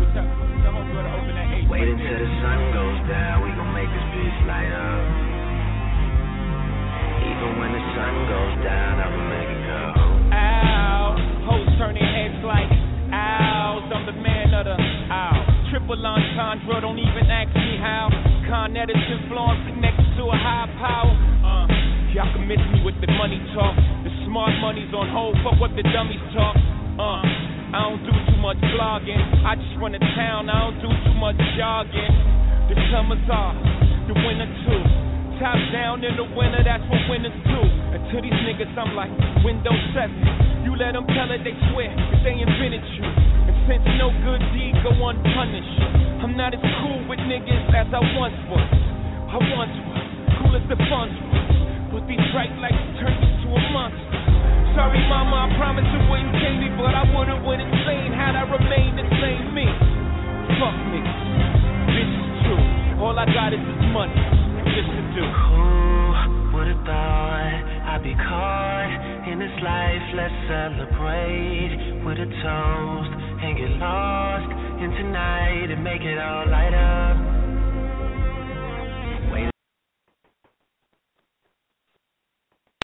Wait until the sun goes down, we gon' make this bitch light up. Even when the sun goes down, I will make it go. Ow, hoes turning heads like owls. I'm the man of the owl. Triple entendre, don't even ask me how. Con Edison Florence connected to a high power. Uh, y'all can miss me with the money talk. The smart money's on hold, fuck what the dummies talk. Uh, I don't do too much blogging. I just run a town, I don't do too much jogging. The summers are, the winter too. Top down in the winter, that's what winners do. And to these niggas, I'm like Windows seven. You let them tell it, they swear, if they invented you. And since no good deed go unpunished, I'm not as cool with niggas as I once was. I once was, cool as the funds was. But these bright lights turned me to a monster. Sorry, mama, I promised it wouldn't take me, but I would've went insane had I remained the same me. Fuck niggas, bitches too. All I got is this money, just to do. Who would've thought I'd be caught in this life? Let's celebrate with a toast and get lost in tonight and make it all light up.